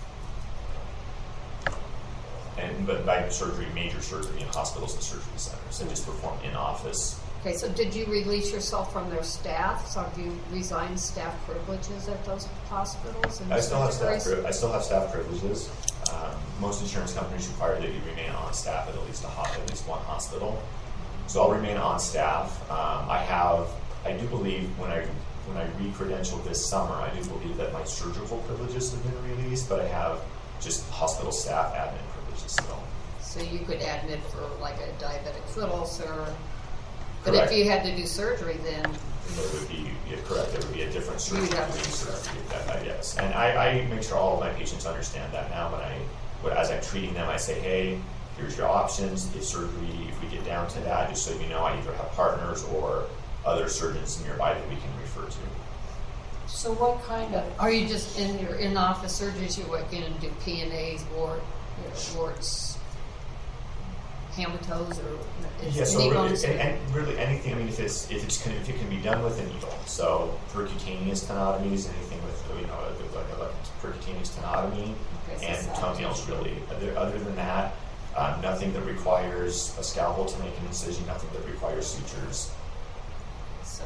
But by surgery, major surgery in hospitals and surgery centers. I just perform in office. Okay, so did you release yourself from their staff? So have you resigned staff privileges at those hospitals? And I still have staff privileges. Most insurance companies require that you remain on staff at least one hospital. So I'll remain on staff. I do believe when I re-credentialed this summer, I do believe that my surgical privileges have been released, but I have just hospital staff admin privileges still. So you could admit for like a diabetic foot ulcer, but Correct. if you had to do surgery, then It would be correct. There would be a different surgery. You'd have to do surgery. Yes, and I make sure all of my patients understand that now. As I'm treating them, I say, hey, here's your options. If we get down to that, just so you know, I either have partners or other surgeons nearby that we can refer to. So what kind of, are you just in your in-office surgeries, you're going to do P&As, warts, hamatoes, or Yes, knee so bones? and really anything. I mean, if it can be done with a needle, so percutaneous tenotomies, anything with like a percutaneous tenotomy, Okay, and so toenails really. Other than that, nothing that requires a scalpel to make an incision, nothing that requires sutures. So,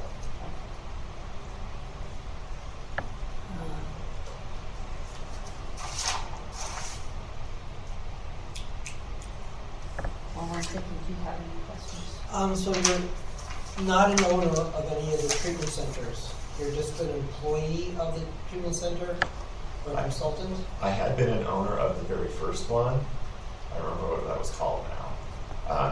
well, I'm thinking, do you have any questions? So you're not an owner of any of the treatment centers. You're just an employee of the treatment center or a consultant? I had been an owner of the very first one. I don't remember what that was called now.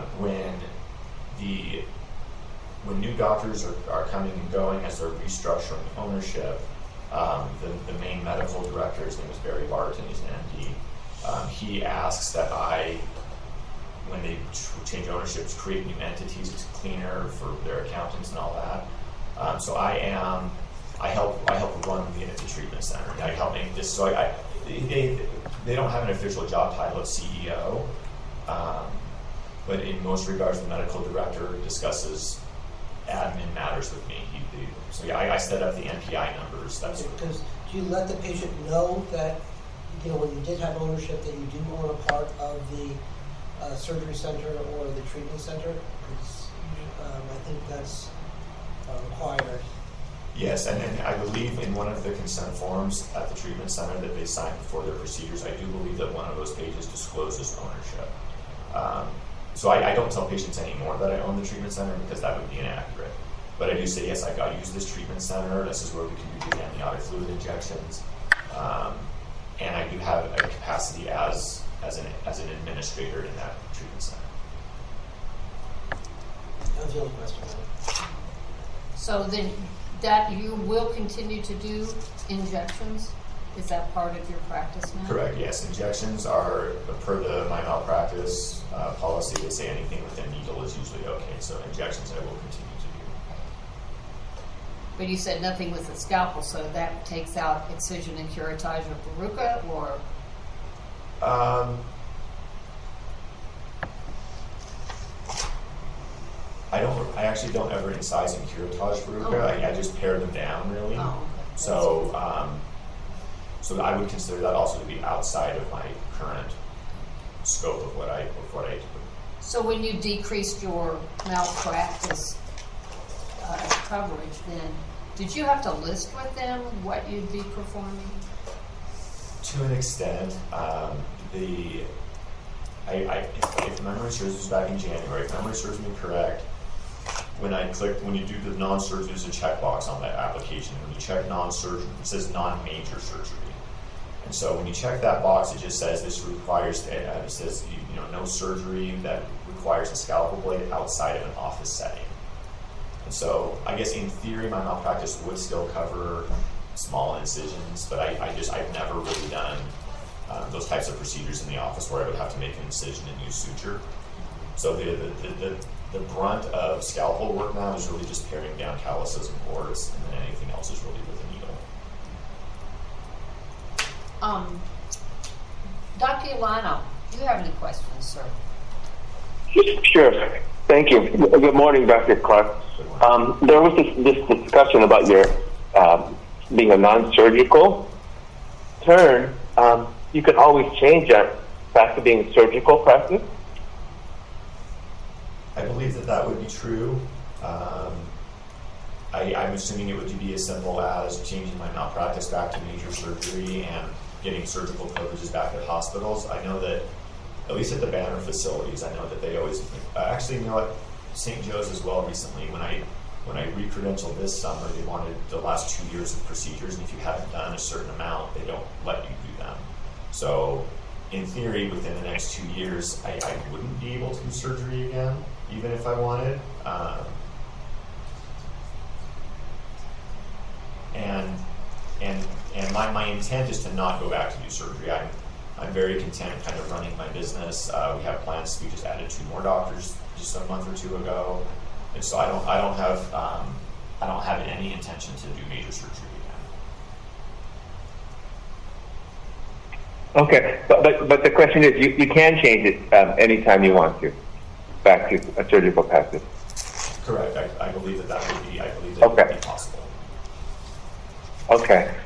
When new doctors are coming and going as they're restructuring ownership, the main medical director, his name is Barry Barton, he's an MD, he asks that I when they change ownerships, create new entities. It's cleaner for their accountants and all that. So I help run the treatment center. I help make this. So they don't have an official job title of CEO, but in most regards, the medical director discusses admin matters with me. So yeah, I set up the NPI numbers. That's because do you let the patient know that, you know, when you did have ownership, that you do own a part of the surgery center or the treatment center? Because I think that's required. Yes, and I believe in one of the consent forms at the treatment center that they sign before their procedures, I do believe that one of those pages discloses ownership. So I don't tell patients anymore that I own the treatment center because that would be inaccurate. But I do say, yes, I use this treatment center. This is where we can do the amniotic fluid injections. And I do have a capacity as an administrator in that treatment center. That was the only question. So then that you will continue to do injections? Is that part of your practice now? Correct, yes. Injections are, per my malpractice policy, they say anything with a needle is usually okay. So injections I will continue to do. But you said nothing with the scalpel, so that takes out excision and curettage or verruca, or? I actually don't ever incise and curettage verruca. Oh. I just pare them down, really. Oh, okay. So, so I would consider that also to be outside of my current scope of what I do. So when you decreased your malpractice coverage, then did you have to list with them what you'd be performing? To an extent, if memory serves, this was back in January. If memory serves me correct, when you do the non-surgery, there's a checkbox on that application. When you check non-surgery, it says non-major surgery. And so when you check that box, it just says this requires, it says, no surgery that requires a scalpel blade outside of an office setting. And so I guess in theory, my malpractice would still cover small incisions, but I've never really done those types of procedures in the office where I would have to make an incision and use suture. So the brunt of scalpel work now is really just paring down calluses and warts, and then anything else is really with a needle. Dr. Ilano, do you have any questions, sir? Sure. Thank you. Good morning, Dr. Clark. There was this discussion about your being a non-surgical turn. You can always change that back to being a surgical practice. I believe that would be true. I'm assuming it would be as simple as changing my malpractice back to major surgery and getting surgical coverages back at hospitals. I know that, at least at the Banner facilities, I know that they always, actually, you know what, St. Joe's as well recently, when I re-credentialed this summer, they wanted the last 2 years of procedures, and if you haven't done a certain amount, they don't let you do them. So, in theory, within the next 2 years, I wouldn't be able to do surgery again, even if I wanted. And my intent is to not go back to do surgery. I'm very content kind of running my business. We have plans. We just added 2 more doctors just a month or 2 ago, and so I don't have any intention to do major surgery again. Okay, but the question is, you can change it anytime you want to, back to a surgical practice. Correct. I believe that would be. I believe Okay. would be possible. Okay.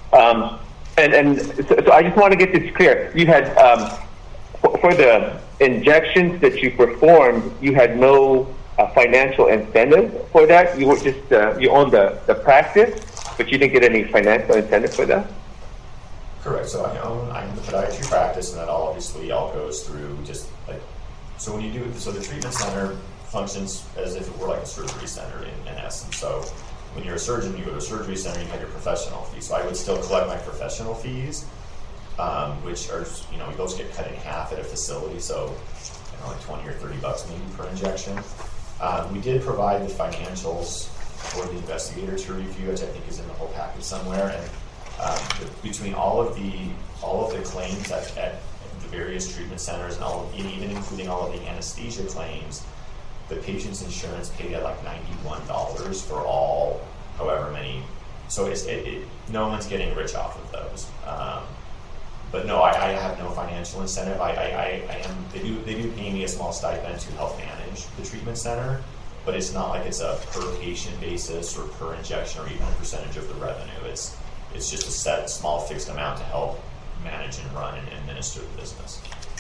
So I just want to get this clear. You had, for the injections that you performed, you had no financial incentive for that? You were just, you owned the practice, but you didn't get any financial incentive for that? Correct. So I'm the podiatry practice, and that obviously all goes through just like, so when you do, so the treatment center functions as if it were like a surgery center in essence. So when you're a surgeon, you go to a surgery center, you have your professional fees. So I would still collect my professional fees, which are, those get cut in half at a facility. So, like $20 or $30 maybe per injection. We did provide the financials for the investigator to review, which I think is in the whole package somewhere. And between all of the claims at the various treatment centers and all, and even including all of the anesthesia claims, the patient's insurance paid at like $91 for all, however many. So no one's getting rich off of those. But no, I have no financial incentive. They do pay me a small stipend to help manage the treatment center, but it's not like it's a per patient basis or per injection or even a percentage of the revenue. It's just a set small fixed amount to help manage and run and administer the business.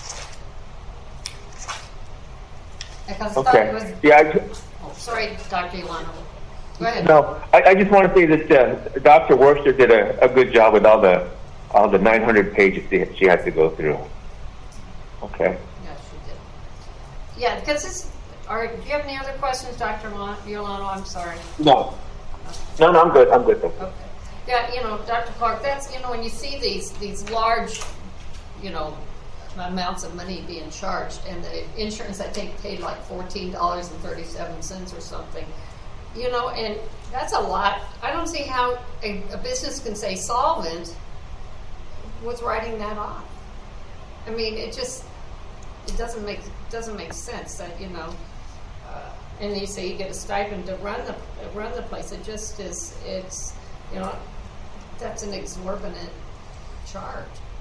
Because I thought it was, Okay. Yeah. sorry, Dr. Ilano. Go ahead. No, I just want to say that Dr. Worcester did a good job with all the 900 pages she had to go through. Okay. Yeah, she did. Yeah, because this. All right. Do you have any other questions, Dr. Ilano? I'm sorry. No, I'm good. I'm good. Okay. Yeah, Dr. Clark, that's, when you see these large, amounts of money being charged, and the insurance I think paid like $14.37 or something, and that's a lot. I don't see how a business can say solvent with writing that off. I mean, it doesn't make sense that, and you say you get a stipend to run the place. It just is, it's, that's an exorbitant charge.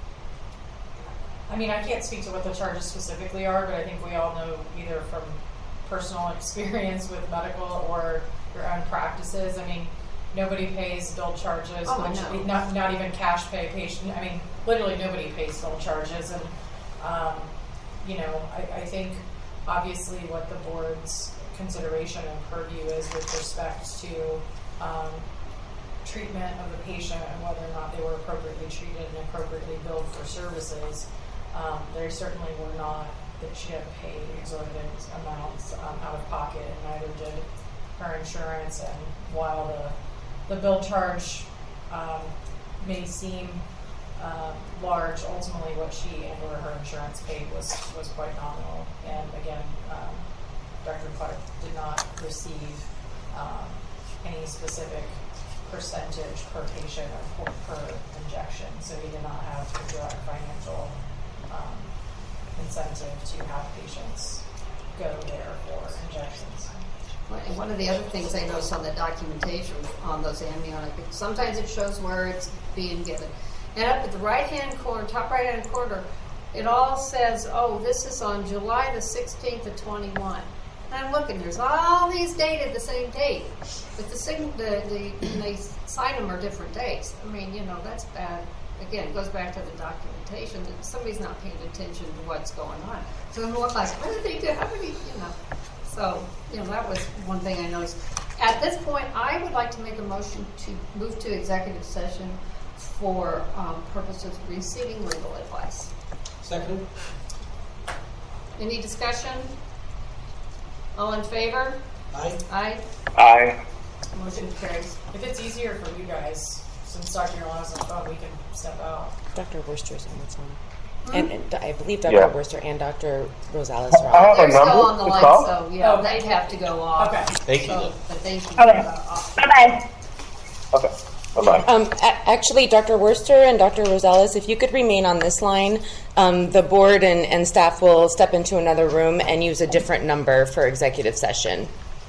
I mean, I can't speak to what the charges specifically are, but I think we all know either from personal experience with medical or your own practices. I mean, nobody pays bill charges, Oh, I know. not even cash pay patient. I mean, literally nobody pays bill charges. And, I think obviously what the board's consideration and purview is with respect to treatment of the patient and whether or not they were appropriately treated and appropriately billed for services. They certainly were not, that she had paid exorbitant amounts out of pocket, and neither did her insurance. And while the bill charge may seem large, ultimately what she and or her insurance paid was quite nominal. And again, Dr. Clark did not receive any specific percentage per patient or per injection, so he did not have a direct financial incentive to have patients go there for injections. And one of the other things I noticed on the documentation on those amniotic, sometimes it shows where it's being given. And up at the right-hand corner, top right-hand corner, it all says, oh, this is on July the 16th of 21. And I'm looking, there's all these dated the same date. But when they sign them are different dates. I mean, that's bad. Again, it goes back to the documentation that somebody's not paying attention to what's going on. So I'm like, what did they do? How did So, that was one thing I noticed. At this point, I would like to make a motion to move to executive session for purposes of receiving legal advice. Second. Any discussion? All in favor? Aye. Aye. Aye. Motion carries. If it's easier for you guys, since Dr. Yolana's on the phone, we can step out. Dr. Worcester's on the phone. And I believe Dr. Yeah. Worcester and Dr. Rosales I are have on. a They're still number on the to line, call? so yeah, Okay. they'd have to go off. Okay. Thank you. But thank you. Okay. Bye-bye. Okay. Bye-bye. Actually, Dr. Worcester and Dr. Rosales, if you could remain on this line, the board and staff will step into another room and use a different number for executive session.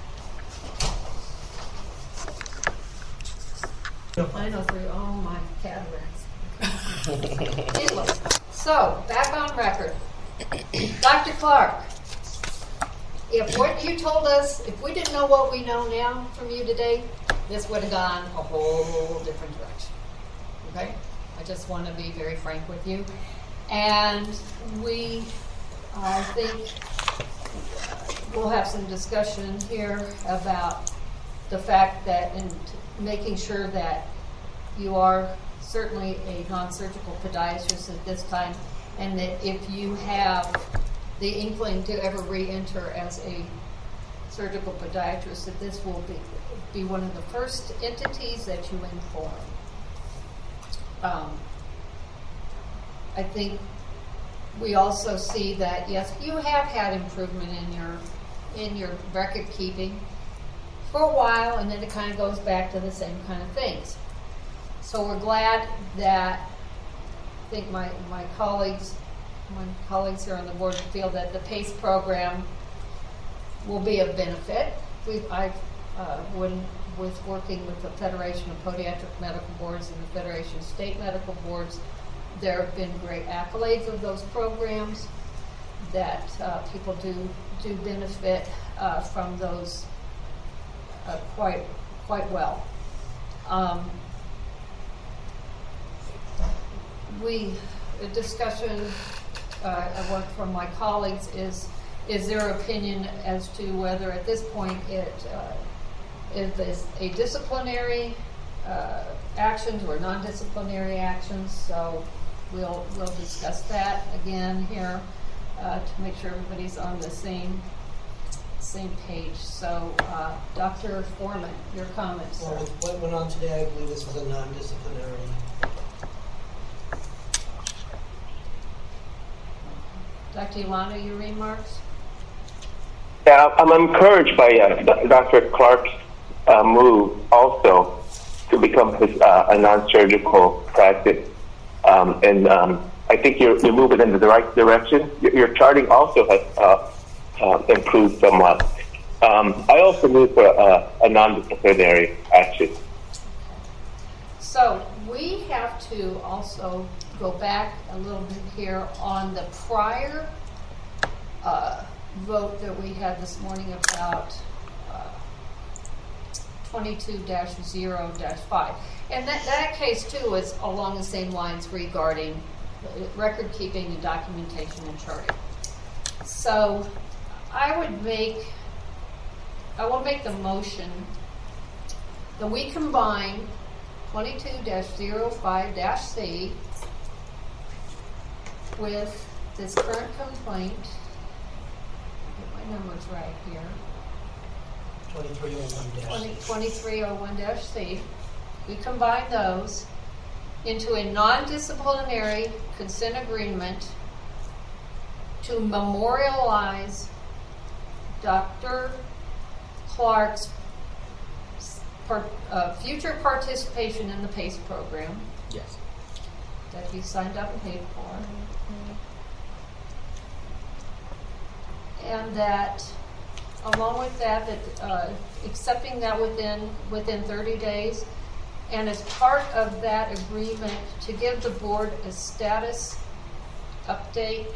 I know through all my cataracts. Anyway, so back on record. Dr. Clark, if what you told us, if we didn't know what we know now from you today, this would have gone a whole different direction. Okay? I just want to be very frank with you. And I think we'll have some discussion here about the fact that in making sure that you are certainly a non-surgical podiatrist at this time, and that if you have the inkling to ever re-enter as a surgical podiatrist, that this will be one of the first entities that you inform. I think we also see that, yes, you have had improvement in your record keeping for a while, and then it kind of goes back to the same kind of things. So we're glad that I think my colleagues my colleagues here on the board feel that the PACE program will be of benefit. With working with the Federation of Podiatric Medical Boards and the Federation of State Medical Boards, there have been great accolades of those programs that people do benefit from those quite well. A discussion I want from my colleagues is their opinion as to whether at this point it is a disciplinary actions or non-disciplinary actions. So we'll discuss that again here to make sure everybody's on the same page. So Dr. Foreman, your comments. Well, with what went on today, I believe this was a non-disciplinary. Dr. Ilana, your remarks? Yeah, I'm encouraged by Dr. Clark's move also to become a non-surgical practice. And I think you're moving in the right direction. Your charting also has improved somewhat. I also move for a non-disciplinary action. So we have to also go back a little bit here on the prior vote that we had this morning about 22-0-5. And that case, too, is along the same lines regarding record keeping and documentation and charting. So I will make the motion that we combine 22-05-C with this current complaint. Get my numbers right here. 2301-C. We combine those into a non-disciplinary consent agreement to memorialize Dr. Clark's future participation in the PACE program. Yes. That he signed up and paid for. And that, along with that accepting that within 30 days, and as part of that agreement, to give the board a status update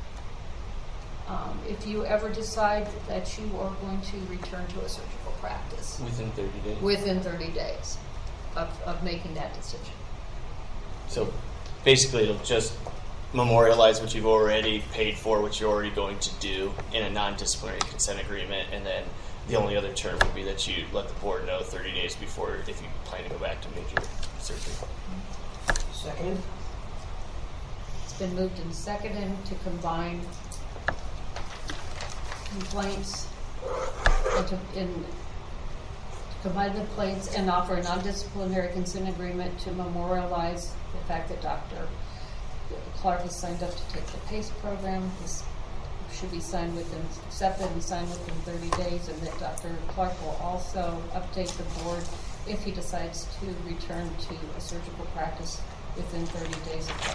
if you ever decide that you are going to return to a surgical practice. Within 30 days? Within 30 days of making that decision. So basically it'll just memorialize what you've already paid for, what you're already going to do in a non-disciplinary consent agreement, and then the only other term would be that you let the board know 30 days before if you plan to go back to major surgery. Seconded. It's been moved and seconded to combine complaints and to combine the complaints and offer a non-disciplinary consent agreement to memorialize the fact that Dr. Clark has signed up to take the PACE program. This should be accepted and signed within 30 days, and that Dr. Clark will also update the board if he decides to return to a surgical practice within 30 days of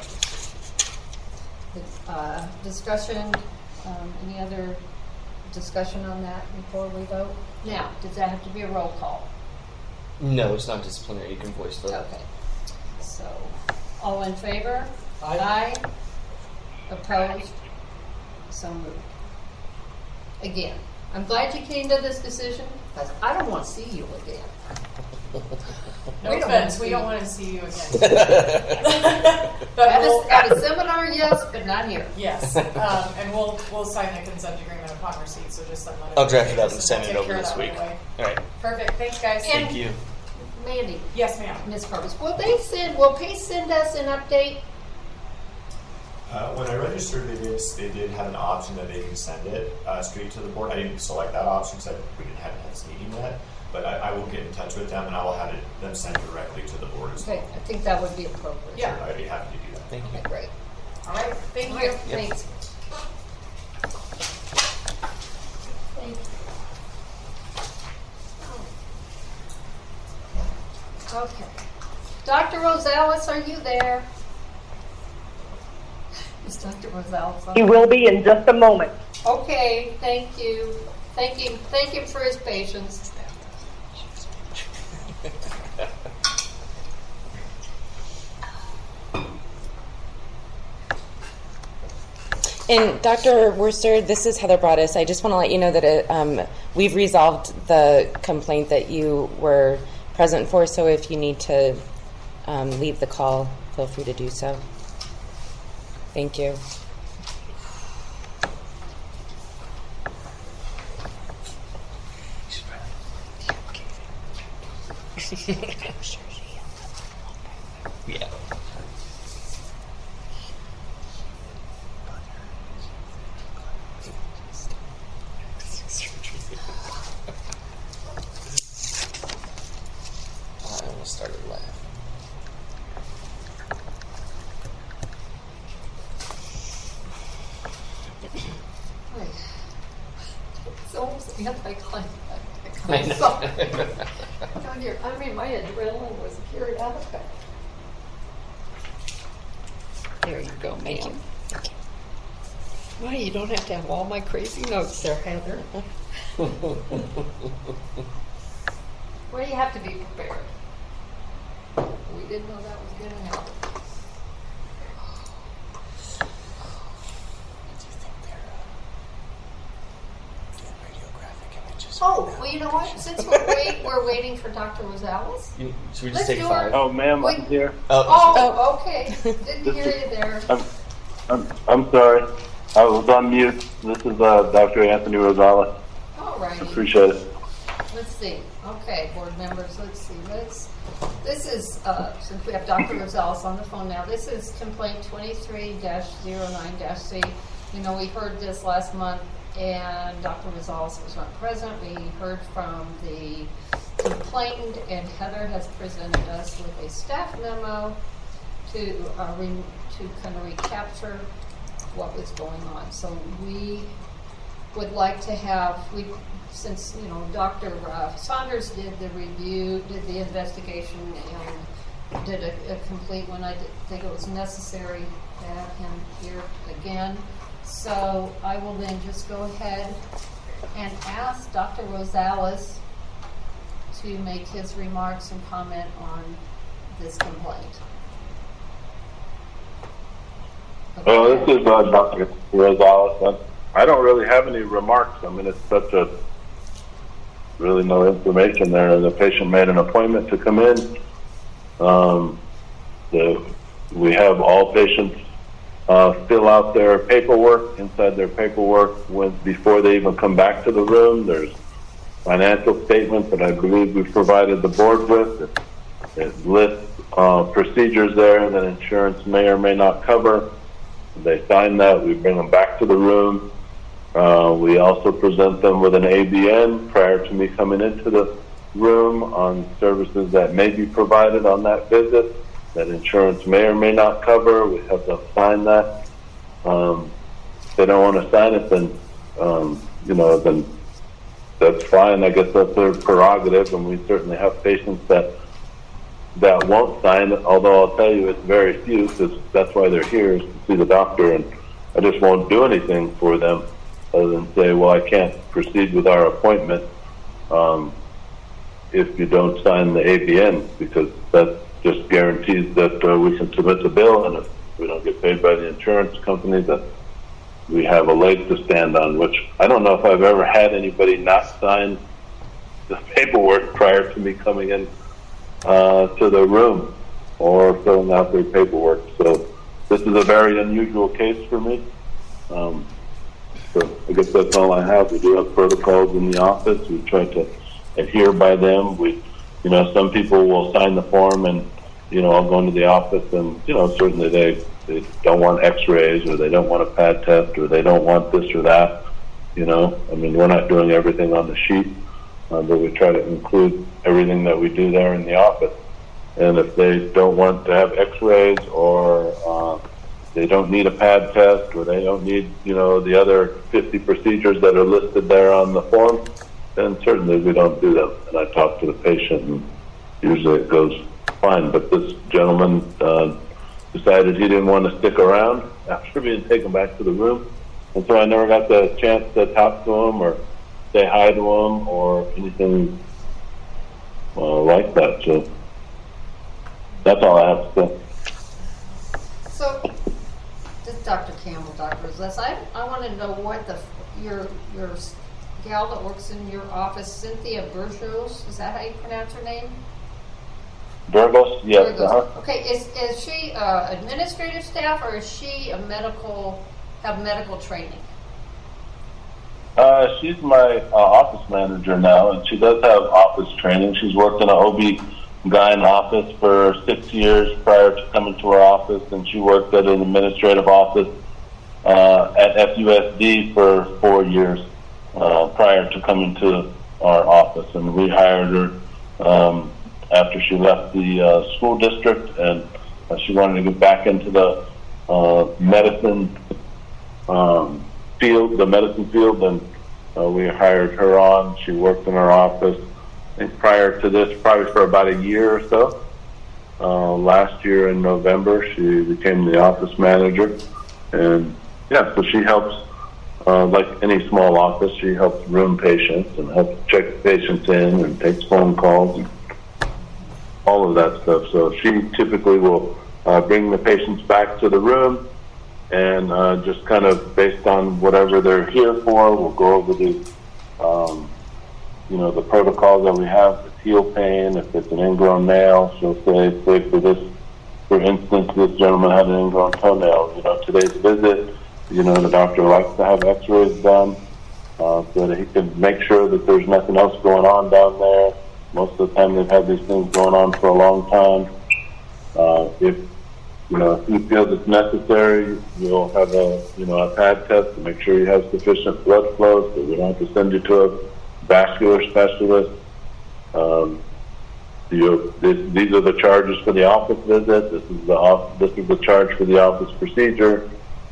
that. Discussion, any other discussion on that before we vote? Now, does that have to be a roll call? No, it's not disciplinary. You can voice vote. Okay. So, all in favor? Aye. Opposed? So moved. Again, I'm glad you came to this decision, because I don't want to see you again. No offense, we don't want to see you again. At a seminar, yes, but not here. Yes, and we'll sign the consent agreement upon receipt. So just send that. I'll draft it up and send We'll it take over care of this that week. right away. All right. Perfect. Thanks, guys. Thank you. Mandy, Yes, ma'am. Ms. Purvis, will PACE send us an update? When I registered, they did have an option that they can send it straight to the board. I didn't select that option because we didn't have this meeting yet. But I will get in touch with them and I will have them send it directly to the board as well. Okay, I think that would be appropriate. Yeah. I'd be happy to do that. Thank you. Okay, great. All right. Thank you. All right, thanks. Thank you. Okay. Dr. Rosales, are you there? Is Dr. Rosales on? He will be in just a moment. Okay, thank you. Thank him for his patience. And Dr. Worcester, this is Heather Broaddus. I just want to let you know that we've resolved the complaint that you were present for, so if you need to leave the call, feel free to do so. Thank you. Yeah. I almost started laughing. It's almost anticlimactic. I I'm know. sorry. I mean, my adrenaline was carried out of it. There you go, ma'am. Well, you don't have to have all my crazy notes there, Heather. Well, you have to be prepared. We didn't know that was going to happen. Oh, well, you know what? Since we're waiting for Dr. Rosales. Should we just Let's take do 5? it. Oh, ma'am, Wait. I'm here. Oh, okay. Didn't hear you there. I'm sorry. I was on mute. This is Dr. Anthony Rosales. All righty. Appreciate it. Let's see. Okay, board members, let's see. This is, since we have Dr. Rosales on the phone now, this is complaint 23-09-C. You know, we heard this last month, and Dr. Rosales was not present. We heard from the complainant, and Heather has presented us with a staff memo to kind of recapture what was going on. So we would like to have, since, you know, Dr. Saunders did the review, did the investigation, and did a complete one, I think it was necessary to have him here again. So I will then just go ahead and ask Dr. Rosales to make his remarks and comment on this complaint. Oh, this is Dr. Rosales. I don't really have any remarks. I mean, it's such a really no information there. The patient made an appointment to come in. We have all patients fill out their paperwork. Inside their paperwork, before they even come back to the room, there's financial statements that I believe we provided the board with. It lists procedures there that insurance may or may not cover. They sign that. We bring them back to the room. We also present them with an ABN prior to me coming into the room on services that may be provided on that visit that insurance may or may not cover. We have them sign that. If they don't want to sign it, then then that's fine. I guess that's their prerogative, and we certainly have patients that won't sign it, although I'll tell you it's very few, because that's why they're here, is to see the doctor, and I just won't do anything for them other than say, well, I can't proceed with our appointment if you don't sign the ABN, because that just guarantees that we can submit the bill, and if we don't get paid by the insurance company, that we have a leg to stand on, which I don't know if I've ever had anybody not sign the paperwork prior to me coming in to the room or filling out their paperwork. So this is a very unusual case for me. So I guess that's all I have. We do have protocols in the office. We try to adhere by them. Some people will sign the form and, I'll go into the office and, certainly they don't want x-rays, or they don't want a pad test, or they don't want this or that. We're not doing everything on the sheet, but we try to include everything that we do there in the office. And if they don't want to have x-rays, or they don't need a pad test, or they don't need, the other 50 procedures that are listed there on the form, then certainly we don't do them. And I talk to the patient, and usually it goes fine. But this gentleman decided he didn't want to stick around after being taken back to the room. And so I never got the chance to talk to him or say hi to him or anything like that. So that's all I have to say. So, this is Dr. Campbell, Dr. Zles. I want to know what your gal that works in your office, Cynthia Burgos, is that how you pronounce her name? Burgos, yes. Burgos. Okay, is she administrative staff or is she have medical training? She's my office manager now, and she does have office training. She's worked in an OB-GYN office for 6 years prior to coming to our office, and she worked at an administrative office at FUSD for 4 years prior to coming to our office. And we hired her after she left the school district, and she wanted to get back into the medicine field, and we hired her on. She worked in our office, I think prior to this, probably for about a year or so. Last year in November, she became the office manager, and yeah, so she helps, like any small office, she helps room patients and helps check patients in and takes phone calls and all of that stuff. So she typically will bring the patients back to the room, and just kind of based on whatever they're here for, we'll go over the the protocols that we have for heel pain. If it's an ingrown nail, she'll say for instance, this gentleman had an ingrown toenail. Today's visit, the doctor likes to have x-rays done so that he can make sure that there's nothing else going on down there. Most of the time they've had these things going on for a long time. If he feels it's necessary, we'll have a pad test to make sure you have sufficient blood flow, so we don't have to send you to a vascular specialist. These are the charges for the office visit. This is the charge for the office procedure.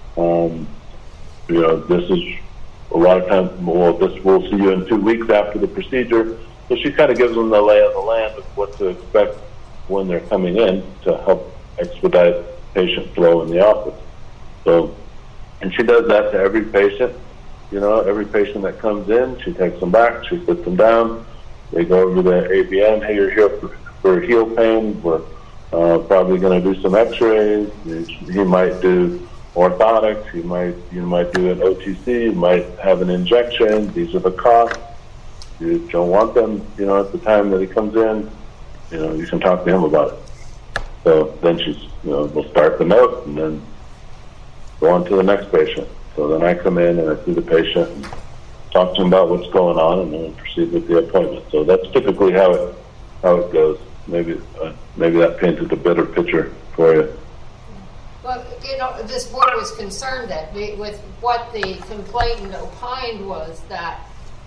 This is a lot of times. We'll see you in 2 weeks after the procedure. So she kind of gives them the lay of the land of what to expect when they're coming in to help expedite patient flow in the office. So, and she does that to every patient. Every patient that comes in, she takes them back, she sits them down, they go over the ABM. Hey, you're here for heel pain. We're probably going to do some x-rays. He might do orthotics. You might do an OTC. You might have an injection. These are the costs. You don't want them, at the time that he comes in, you can talk to him about it. So then we'll start the note and then go on to the next patient. So then I come in and I see the patient and talk to him about what's going on, and then proceed with the appointment. So that's typically how it goes. Maybe that painted a better picture for you. Well, this board was concerned that with what the complainant opined was that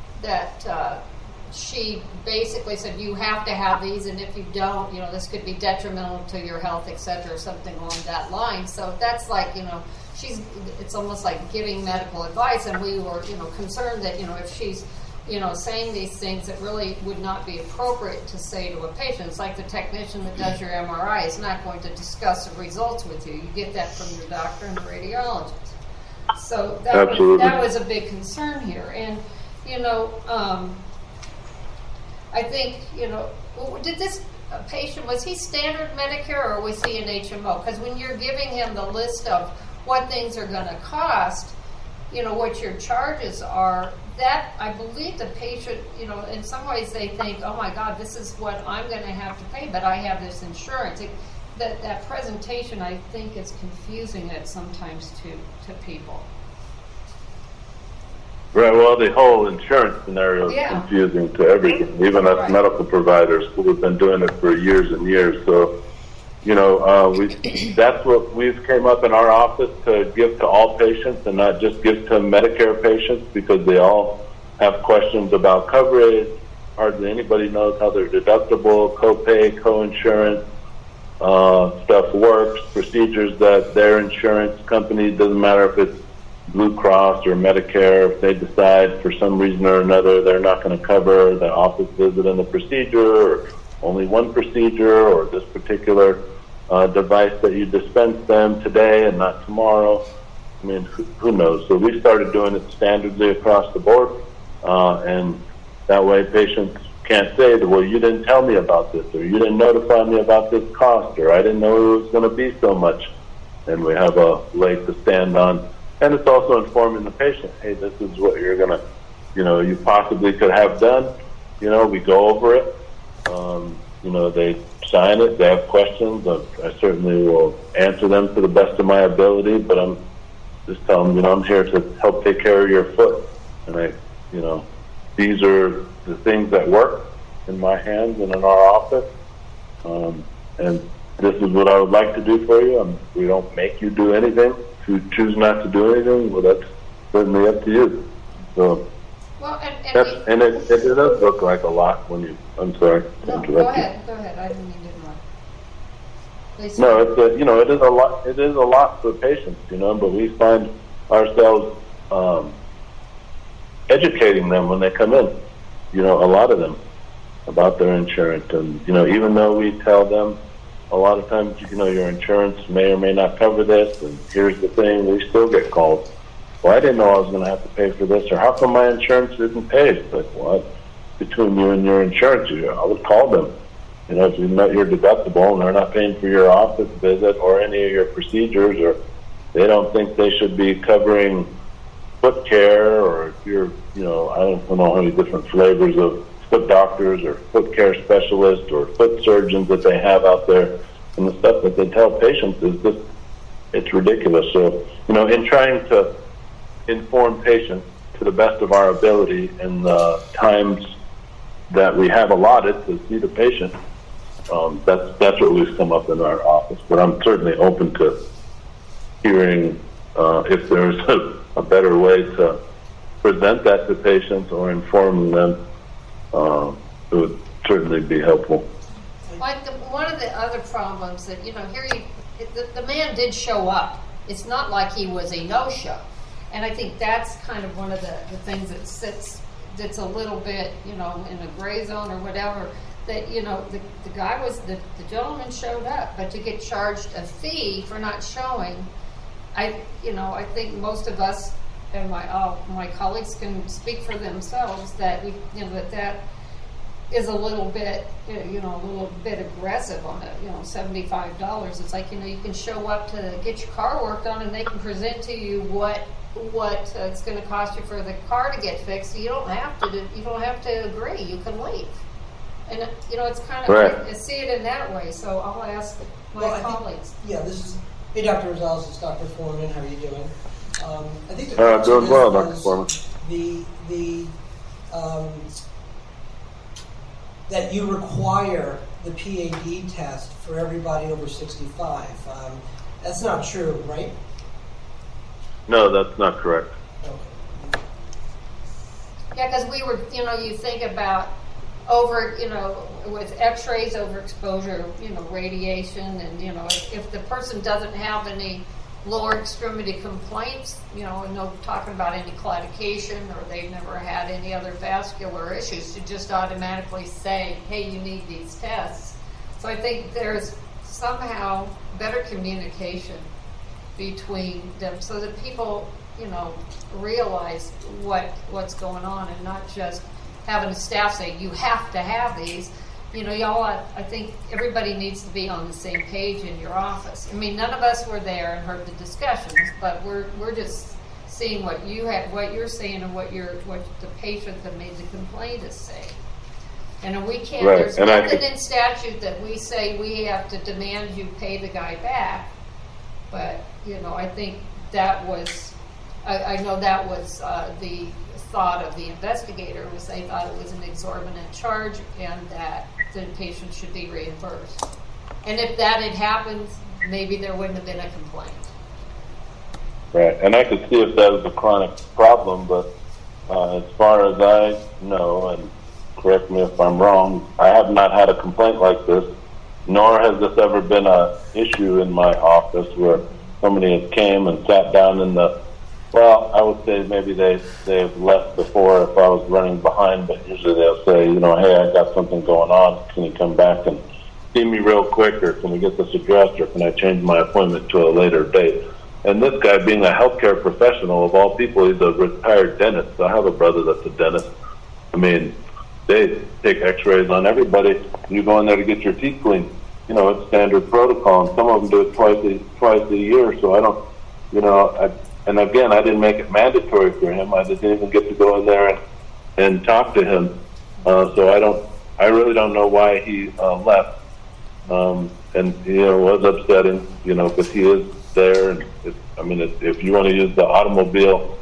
she basically said you have to have these, and if you don't, this could be detrimental to your health, etc., or something along that line. So that's like, it's almost like giving medical advice, and we were, concerned that, if she's, saying these things that really would not be appropriate to say to a patient. It's like the technician that does your MRI is not going to discuss the results with you. You get that from your doctor and the radiologist. So that was a big concern here. And, I think, did this patient, was he standard Medicare or was he an HMO? Because when you're giving him the list of what things are going to cost, what your charges are, that I believe the patient, in some ways they think, oh my God, this is what I'm going to have to pay, but I have this insurance. That presentation, I think, is confusing it sometimes to people. Right, well, the whole insurance scenario is confusing to everything, even us medical providers who have been doing it for years and years. So, that's what we've came up in our office to give to all patients and not just give to Medicare patients, because they all have questions about coverage. Hardly anybody knows how their deductible, copay, co-insurance stuff works, procedures that their insurance company, doesn't matter if it's Blue Cross or Medicare, if they decide for some reason or another they're not going to cover the office visit and the procedure, or only one procedure, or this particular device that you dispense them today and not tomorrow. I mean, who knows? So we started doing it standardly across the board, and that way patients can't say, well, you didn't tell me about this, or you didn't notify me about this cost, or I didn't know it was going to be so much. And we have a leg to stand on. And it's also informing the patient, hey, this is what you're going to, you possibly could have done. We go over it. They sign it. They have questions. I certainly will answer them to the best of my ability, but I'm just telling them, I'm here to help take care of your foot. And these are the things that work in my hands and in our office. And this is what I would like to do for you. We don't make you do anything. If you choose not to do anything, well, that's certainly up to you. So, well, and it does look like a lot when you. I'm sorry. No, go ahead. I didn't mean to interrupt. Please. No, it is a lot. It is a lot for patients, But we find ourselves educating them when they come in. A lot of them about their insurance, and even though we tell them a lot of times, your insurance may or may not cover this, and here's the thing, we still get calls. Well, I didn't know I was going to have to pay for this, or how come my insurance isn't paid? It's like, what? Between you and your insurance, I would call them. If you met your deductible and they're not paying for your office visit or any of your procedures, or they don't think they should be covering foot care, or if you're, I don't know how many different flavors of foot doctors or foot care specialists or foot surgeons that they have out there, and the stuff that they tell patients is just, it's ridiculous. So, in trying to inform patients to the best of our ability in the times that we have allotted to see the patient, that's what we've come up in our office. But I'm certainly open to hearing if there's a better way to present that to patients or informing them. It would certainly be helpful. Like one of the other problems that, here the man did show up. It's not like he was a no-show. And I think that's kind of one of the things that's a little bit, in a gray zone or whatever, that, the guy the gentleman showed up, but to get charged a fee for not showing, I think most of us and my colleagues can speak for themselves that that is a little bit, a little bit aggressive on it. $75. It's like, you can show up to get your car worked on, and they can present to you what it's going to cost you for the car to get fixed. You don't have to agree. You can leave. And it's kind of right. I see it in that way. So I'll ask my colleagues. Hey, Dr. Rosales, it's Dr. Foreman. How are you doing? I think doing well, Dr. Foreman. That you require the PAD test for everybody over 65. That's not true, right? No, that's not correct. Okay. Yeah, because we were, you think about over, with x-rays, overexposure, radiation, and, if the person doesn't have any lower extremity complaints, and no talking about any claudication, or they've never had any other vascular issues, to just automatically say, hey, you need these tests. So I think there's somehow better communication between them so that people, realize what's going on, and not just having a staff say, you have to have these. I think everybody needs to be on the same page in your office. I mean, none of us were there and heard the discussions, but we're just seeing what you're saying, and what the patient that made the complaint is saying. And we can't. Right. There's nothing in statute that we say we have to demand you pay the guy back. But I think that was. I know that was the thought of the investigator, was they thought it was an exorbitant charge and that the patient should be reimbursed. And if that had happened, maybe there wouldn't have been a complaint. Right, and I could see if that was a chronic problem, but as far as I know, and correct me if I'm wrong, I have not had a complaint like this, nor has this ever been an issue in my office where somebody has came and sat down in the, well, I would say maybe they've left before if I was running behind, but usually they'll say, hey, I got something going on, can you come back and see me real quick, or can we get this addressed, or can I change my appointment to a later date? And this guy, being a healthcare professional of all people, he's a retired dentist. I have a brother that's a dentist. I mean, they take x-rays on everybody. You go in there to get your teeth cleaned. You know, it's standard protocol, and some of them do it twice a year. So I don't, you know, and again, I didn't make it mandatory for him. I didn't even get to go in there and talk to him. So I really don't know why he left. And, you know, it was upsetting, you know, but he is there. And if you want to use the automobile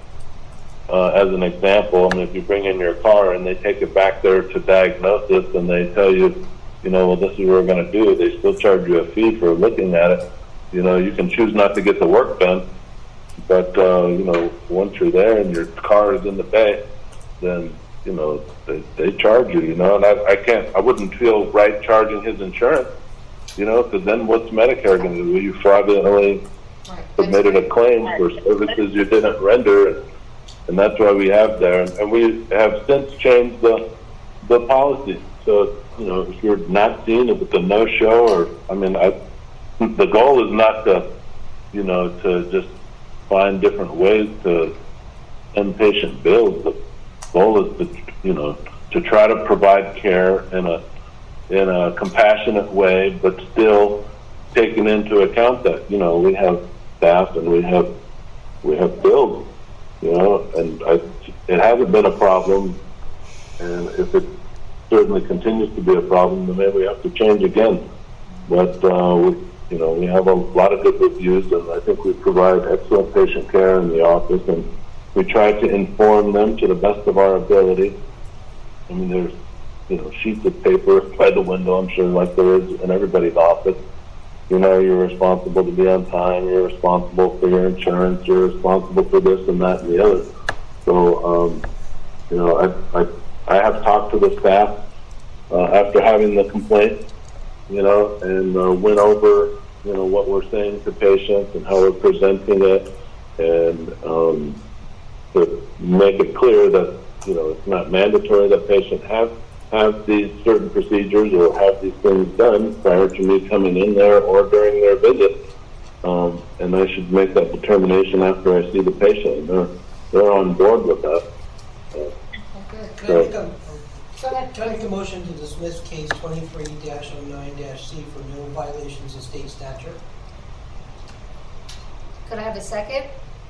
as an example, I mean, if you bring in your car and they take it back there to diagnosis and they tell you, you know, well, this is what we're going to do, they still charge you a fee for looking at it. You know, you can choose not to get the work done, but, you know, once you're there and your car is in the bay, then, you know, they charge you, you know, and I wouldn't feel right charging his insurance, you know, because then what's Medicare going to do? You fraudulently submitted a claim for services you didn't render, and that's why we have there. And we have since changed the policy. So, you know, if you're not seen, if it's a no-show, or, I mean, the goal is not to, you know, to just find different ways to send patient bills. The goal is to, you know, to try to provide care in a compassionate way, but still taking into account that, you know, we have staff and we have bills, you know, and it hasn't been a problem, and if it certainly continues to be a problem, then maybe we have to change again. But you know, we have a lot of good reviews, and I think we provide excellent patient care in the office, and we try to inform them to the best of our ability. I mean, there's, you know, sheets of paper by the window, I'm sure, like there is in everybody's office. You know, you're responsible to be on time, you're responsible for your insurance, you're responsible for this and that and the other. So, you know, I have talked to the staff after having the complaint, you know, and went over, you know, what we're saying to patients and how we're presenting it, and to make it clear that, you know, it's not mandatory that patients have these certain procedures or have these things done prior to me coming in there or during their visit, and I should make that determination after I see the patient. And they're on board with that. Can I make a motion to dismiss case 23-09-C for no violations of state statute? Could I have a second?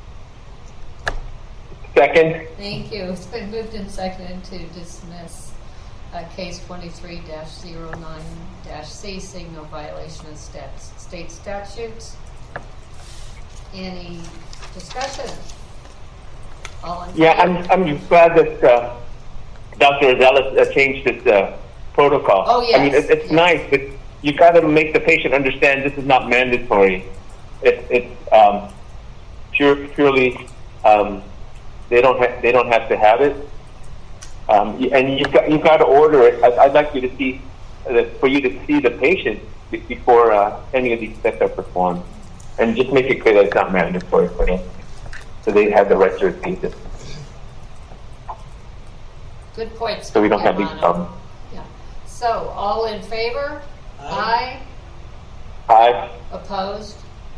Second. Thank you. It's been moved and seconded to dismiss case 23-09-C, seeing no violation of state statutes. Any discussion? All in Yeah, favor? I'm glad that Dr. Rosales changed his protocol. Oh, yes. I mean, it's yes. nice, but you got to make the patient understand this is not mandatory. It's purely they don't have to have it, and you've got to order it. I'd like you to see for you to see the patient before any of these steps are performed, and just make it clear that it's not mandatory for them, so they have the right to receive it. Good point. So we don't have these problems. Yeah. So, all in favor? Aye. Aye. Opposed?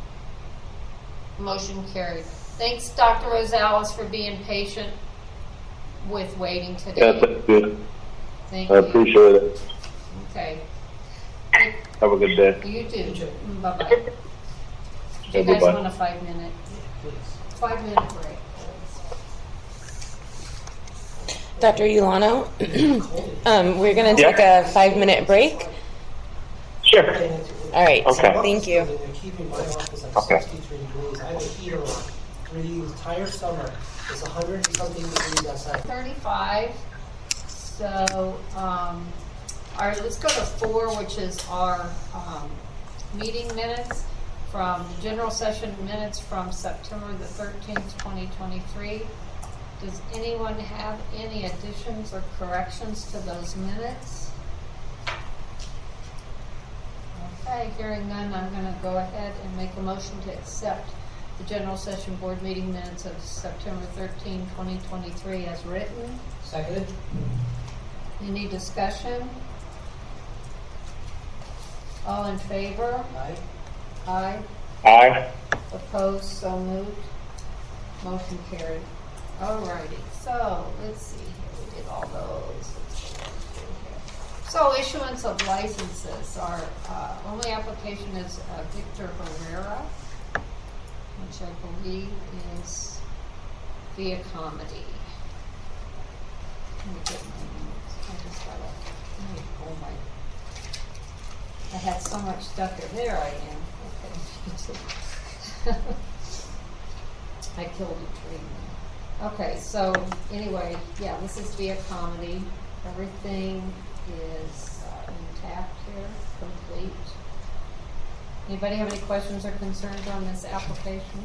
Motion carried. Thanks, Dr. Rosales, for being patient with waiting today. Yeah, that's good. Thank I you. appreciate it. Okay. Have a good day. You too. You too. Bye-bye. Do you guys Bye-bye. want a 5-minute? Please. 5-minute break. Dr. Ulano, we're going to take a 5-minute break. Sure. All right. Okay. Thank you. They're keeping my office at Okay. 63 degrees. I have a heater on for the entire summer. It's 100 and something degrees outside. 35. So, all right, let's go to 4, which is our meeting minutes from the general session minutes from September the 13th, 2023. Does anyone have any additions or corrections to those minutes? Okay, hearing none, I'm going to go ahead and make a motion to accept the general session board meeting minutes of September 13, 2023 as written. Seconded? Any discussion? All in favor? Aye. Aye. Aye. Opposed? So moved. Motion carried. Alrighty, so let's see here. We did all those. So issuance of licenses. Our only application is Victor Herrera, which I believe is via comedy. Let me get my notes. I just gotta, let me pull my, I had so much stuff in there. I am. Okay. I killed a tree. Okay, so anyway, yeah, this is via comedy. Everything is intact here, complete. Anybody have any questions or concerns on this application?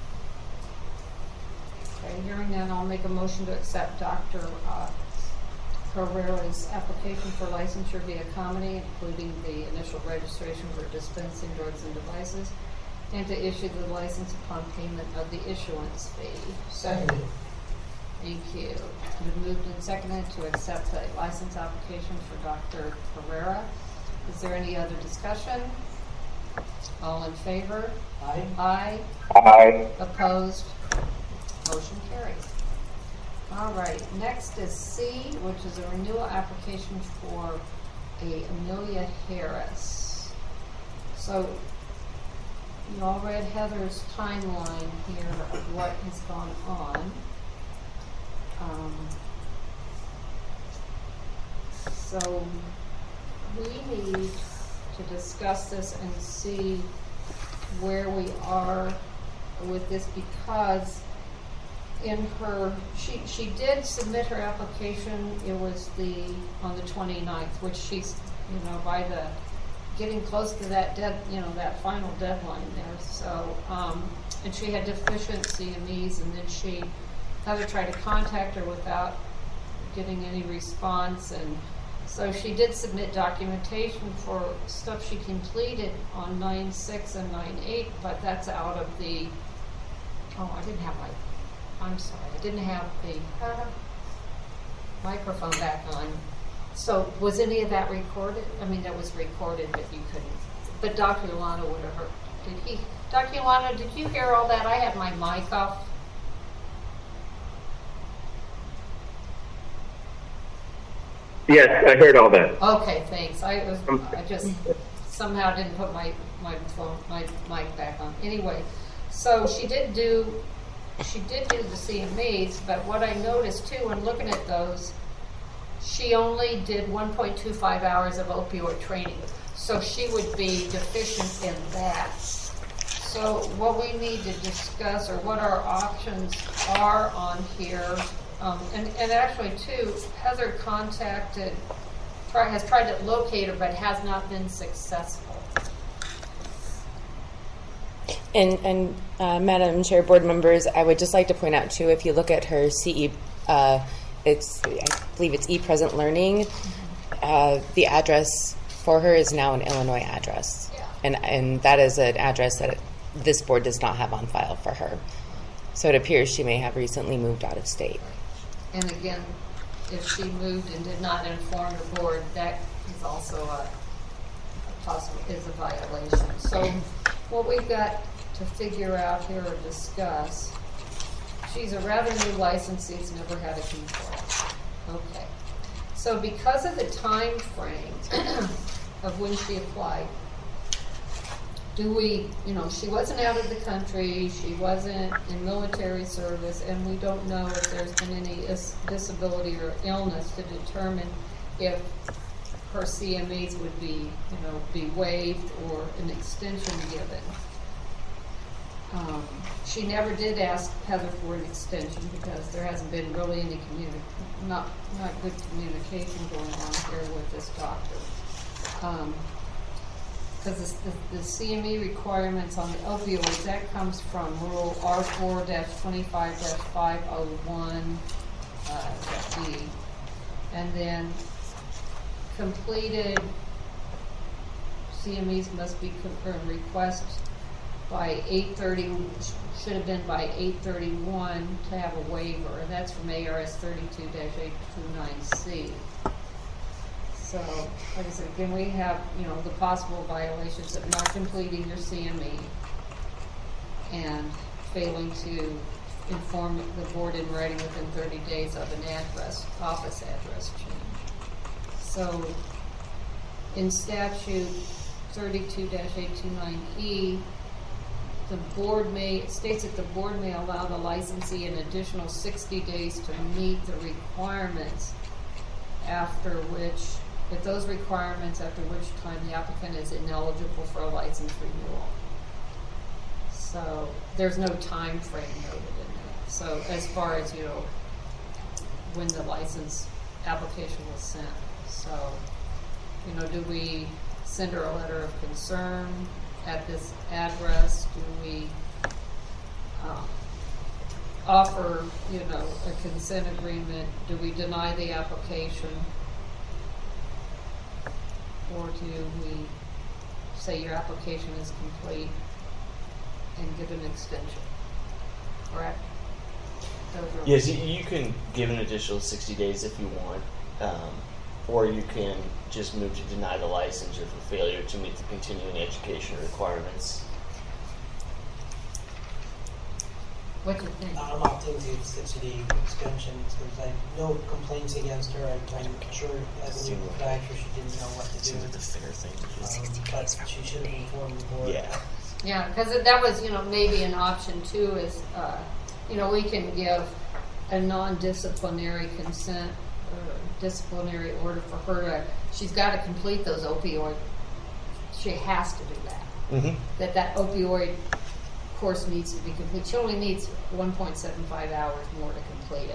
Okay, hearing none, I'll make a motion to accept Dr. Herrera's application for licensure via comedy, including the initial registration for dispensing drugs and devices, and to issue the license upon payment of the issuance fee. Seconded. Thank you. It's been moved and seconded to accept the license application for Dr. Herrera. Is there any other discussion? All in favor? Aye. Aye. Aye. Opposed? Motion carries. All right, next is C, which is a renewal application for a Amelia Harris. So you all read Heather's timeline here of what has gone on. So we need to discuss this and see where we are with this, because in her, she did submit her application. It was on the 29th, which she's, by the getting close to that that final deadline there. So, and she had deficient CMEs, and then Heather tried to contact her without getting any response, and so she did submit documentation for stuff she completed on 9/6 and 9/8, but that's out of the, I didn't have the microphone back on. So was any of that recorded? I mean, that was recorded, but you couldn't. But Dr. Yolanda would have heard. Dr. Yolanda, did you hear all that? I had my mic off. Yes, I heard all that. Okay, thanks. I just somehow didn't put my mic back on. Anyway, so she did do the CMEs, but what I noticed too when looking at those, she only did 1.25 hours of opioid training. So she would be deficient in that. So what we need to discuss, or what our options are on here, and actually too, Heather has tried to locate her, but has not been successful. And Madam Chair, board members, I would just like to point out too, if you look at her CE, I believe it's ePresent Learning, the address for her is now an Illinois address. Yeah. And that is an address that this board does not have on file for her. So it appears she may have recently moved out of state. And again, if she moved and did not inform the board, that is also a violation. So what we've got to figure out here or discuss, she's a revenue licensee, has never had a control. Okay. So because of the time frame of when she applied, she wasn't out of the country, she wasn't in military service, and we don't know if there's been any disability or illness to determine if her CMEs would be waived or an extension given. She never did ask Heather for an extension because there hasn't been really any not good communication going on here with this doctor. Because the CME requirements on the opioids, that comes from Rule R4-25-501 D. And then completed CMEs must be request by 8/30, should have been by 8/31 to have a waiver, and that's from ARS 32-829C. So, like I said, again, we have, the possible violations of not completing your CME and failing to inform the board in writing within 30 days of an office address change. So, in statute 32-829E, it states that the board may allow the licensee an additional 60 days to meet the requirements, after which time the applicant is ineligible for a license renewal. So there's no time frame noted in that. So as far as, when the license application was sent. So, do we send her a letter of concern at this address? Do we offer, a consent agreement? Do we deny the application? Or do we say your application is complete and give an extension? Correct? Yes, you can give an additional 60 days if you want, or you can just move to deny the licensure for failure to meet the continuing education requirements. What do you think? I'm opting to the extensions because I have no complaints against her. I'm sure as a new podiatrist she didn't know what to do. The fair thing to do. But she should have informed the board. Yeah. Yeah, because that was, maybe an option too is, we can give a non-disciplinary consent or disciplinary order for her. She's got to complete those opioid. She has to do that. Mm-hmm. That opioid course needs to be complete. She only needs 1.75 hours more to complete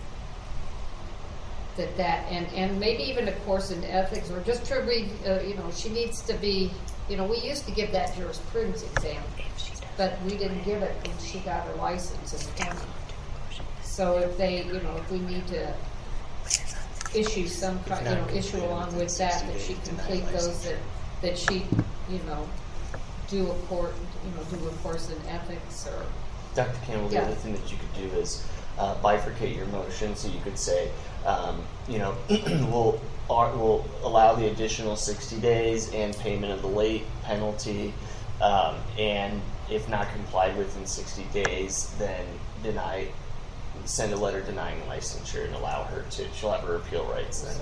it. And maybe even a course in ethics or just to read, she needs to be, we used to give that jurisprudence exam, but we didn't give it when she got her license in the county. So if if we need to issue some kind, issue along with that she complete those that she, do a course in ethics or. Dr. Campbell, the other thing that you could do is bifurcate your motion. So you could say, we'll allow the additional 60 days and payment of the late penalty, and if not complied with in 60 days, then send a letter denying licensure and allow her she'll have her appeal rights then.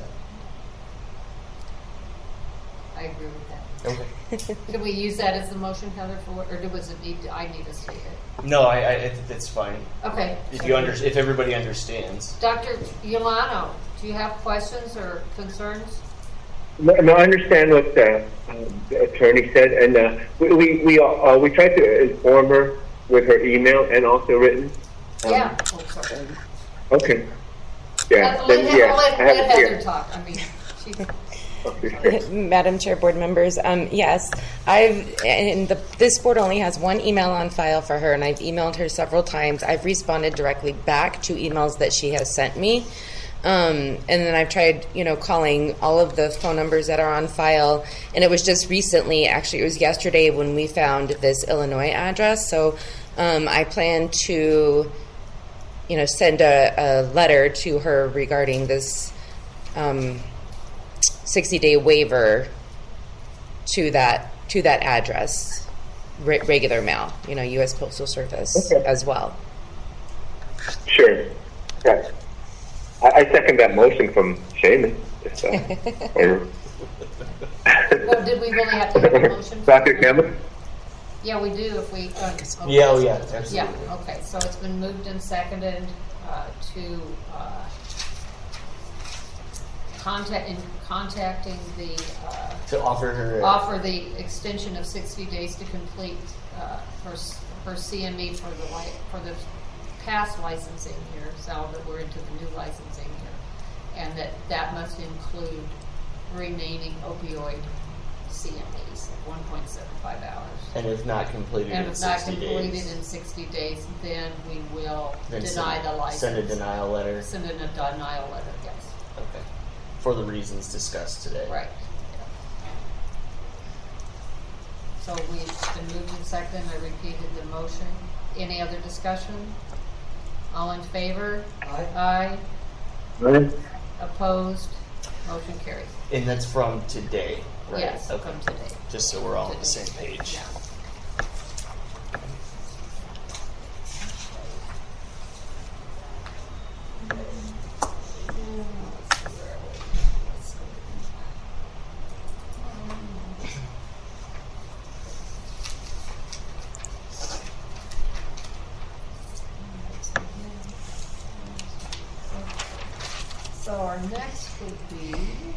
I agree with that. Okay. Can we use that as the motion, Heather, or does it I need to state it? No, I think that's fine. Okay. If everybody understands. Dr. Yolano, do you have questions or concerns? No, I understand what the attorney said, and we tried to inform her with her email and also written. Yeah. Oh, sorry. Okay. Yeah. Let Heather talk. I mean, she's. Madam Chair, board members, yes, this board only has one email on file for her, and I've emailed her several times. I've responded directly back to emails that she has sent me, and then I've tried, calling all of the phone numbers that are on file, and it was just recently, actually it was yesterday when we found this Illinois address, so I plan to, send a letter to her regarding this 60-day waiver to that address, regular mail, U.S. Postal Service as well. Sure. Yeah. I second that motion from Shaman. Well, did we really have to have a motion? Dr. Campbell? Yeah, we do if we. Okay. Yeah, absolutely. Yeah, okay. So it's been moved and seconded to contacting the to offer the extension of 60 days to complete her CME for the past licensing here, so that we're into the new licensing here, and that must include remaining opioid CMEs at 1.75 hours. And if not completed in 60 days. In 60 days, then we will deny the license. Send a denial letter. Send in a denial letter, yes. Okay. For the reasons discussed today. Right. So we've been moved and seconded. I repeated the motion. Any other discussion? All in favor? Aye. Aye. Aye. Opposed? Motion carries. And that's from today, right? Yes, Okay. from today. Just so we're all on the Today. same page. Yeah. So our next would be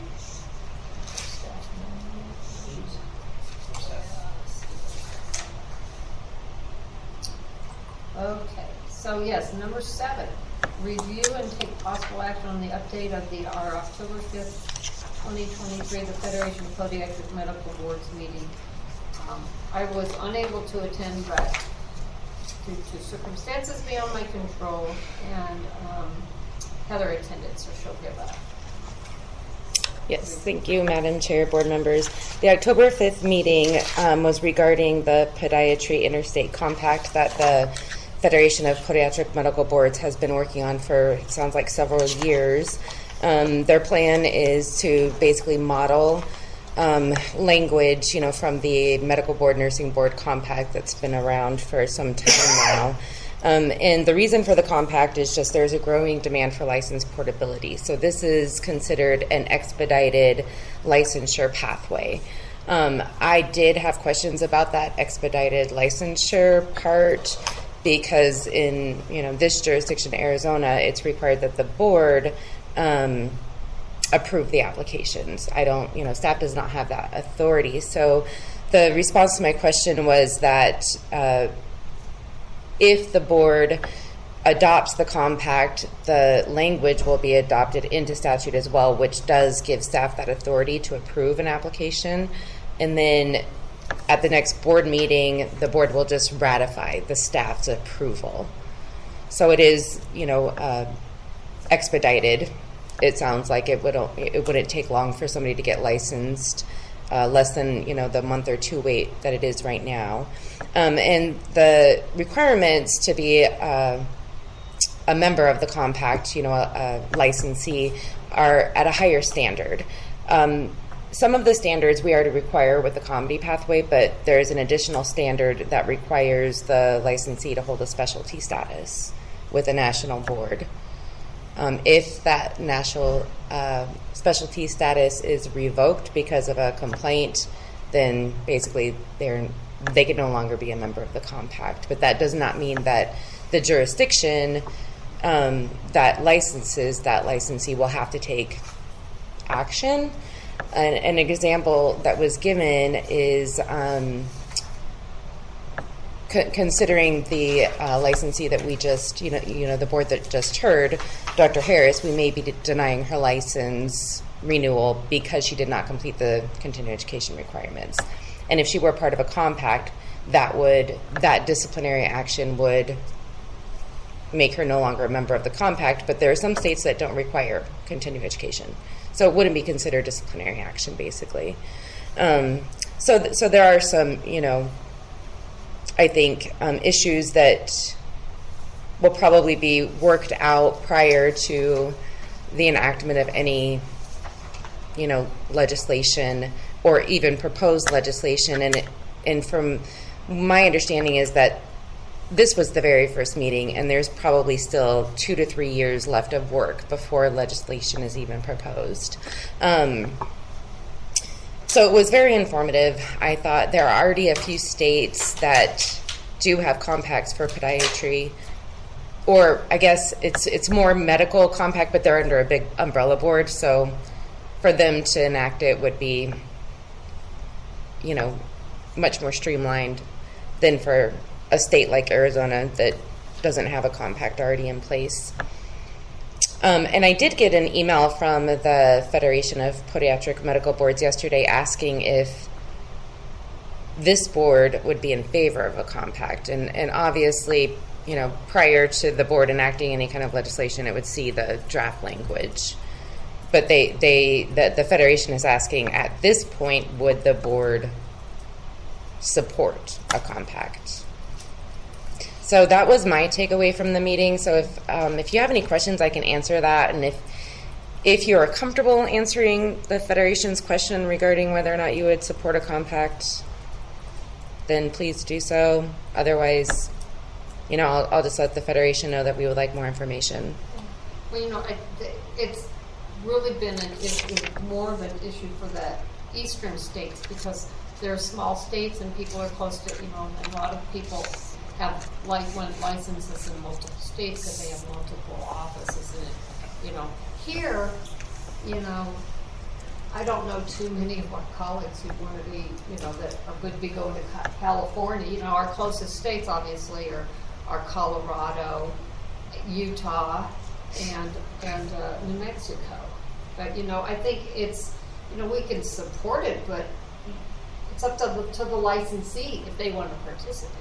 okay. So yes, number 7, review and take possible action on the update of our October 5th, 2023, the Federation of Podiatric Medical Boards meeting. I was unable to attend, but due to circumstances beyond my control, and Heather attended, so she'll give a. Yes, thank you, Madam Chair, board members. The October 5th meeting was regarding the Podiatry Interstate Compact that the Federation of Podiatric Medical Boards has been working on for, it sounds like, several years. Their plan is to basically model language, from the Medical Board Nursing Board Compact that's been around for some time now. And the reason for the compact is just there's a growing demand for license portability. So this is considered an expedited licensure pathway. I did have questions about that expedited licensure part because in this jurisdiction, Arizona, it's required that the board approve the applications. I don't, staff does not have that authority. So the response to my question was that if the board adopts the compact, the language will be adopted into statute as well, which does give staff that authority to approve an application. And then at the next board meeting, the board will just ratify the staff's approval. So it is, expedited. It sounds like it wouldn't take long for somebody to get licensed, less than the month or 2 wait that it is right now. And the requirements to be a member of the compact, a licensee, are at a higher standard. Some of the standards we already require with the comedy pathway, but there's an additional standard that requires the licensee to hold a specialty status with a national board. If that national specialty status is revoked because of a complaint, then basically they can no longer be a member of the compact. But that does not mean that the jurisdiction that licenses that licensee will have to take action. An example that was given is considering the licensee that we just, the board that just heard, Dr. Harris, we may be denying her license renewal because she did not complete the continuing education requirements. And if she were part of a compact, that disciplinary action would make her no longer a member of the compact, but there are some states that don't require continuing education. So it wouldn't be considered disciplinary action, basically. So there are some, I think, issues that will probably be worked out prior to the enactment of any, legislation or even proposed legislation. And from my understanding is that this was the very first meeting, and there's probably still 2 to 3 years left of work before legislation is even proposed. So it was very informative. I thought there are already a few states that do have compacts for podiatry, or I guess it's more medical compact, but they're under a big umbrella board. So for them to enact it would be, much more streamlined than for a state like Arizona that doesn't have a compact already in place. And I did get an email from the Federation of Podiatric Medical Boards yesterday asking if this board would be in favor of a compact. And obviously, prior to the board enacting any kind of legislation, it would see the draft language. But the Federation is asking at this point, would the board support a compact? So that was my takeaway from the meeting. So if you have any questions, I can answer that. And if if you are comfortable answering the Federation's question regarding whether or not you would support a compact, then please do so. Otherwise, I'll just let the Federation know that we would like more information. Well, it's really been more of an issue for the eastern states because they're small states and people are close to, and a lot of people have licenses in multiple states because they have multiple offices in it. Here, I don't know too many of our colleagues who want to be, that would be going to California. Our closest states obviously are Colorado, Utah, and New Mexico. But I think it's we can support it, but it's up to the licensee if they want to participate.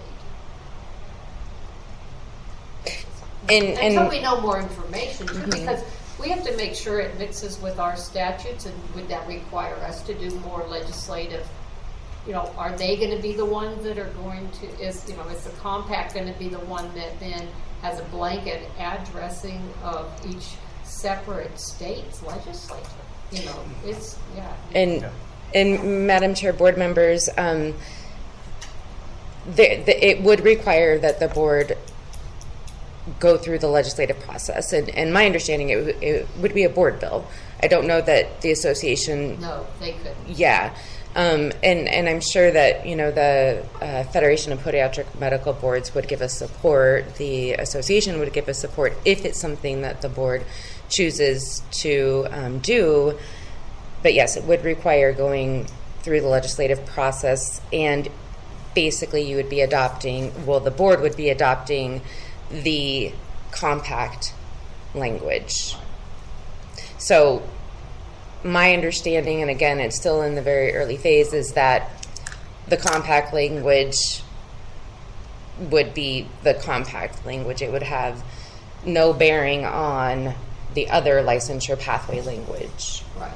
Until we know more information, because we have to make sure it mixes with our statutes, and would that require us to do more legislative? Are they going to be the ones that are going to? Is the compact going to be the one that then has a blanket addressing of each separate state's legislature? And Madam Chair, board members, it would require that the board go through the legislative process, and my understanding it would be a board bill. I don't know that the association. No, they couldn't. Yeah, and I'm sure that the Federation of Podiatric Medical Boards would give us support. The association would give us support if it's something that the board chooses to do. But yes, it would require going through the legislative process, and basically you would be the board would be adopting the compact language. So my understanding, and again, it's still in the very early phase, is that the compact language would be the compact language. It would have no bearing on the other licensure pathway language. Right.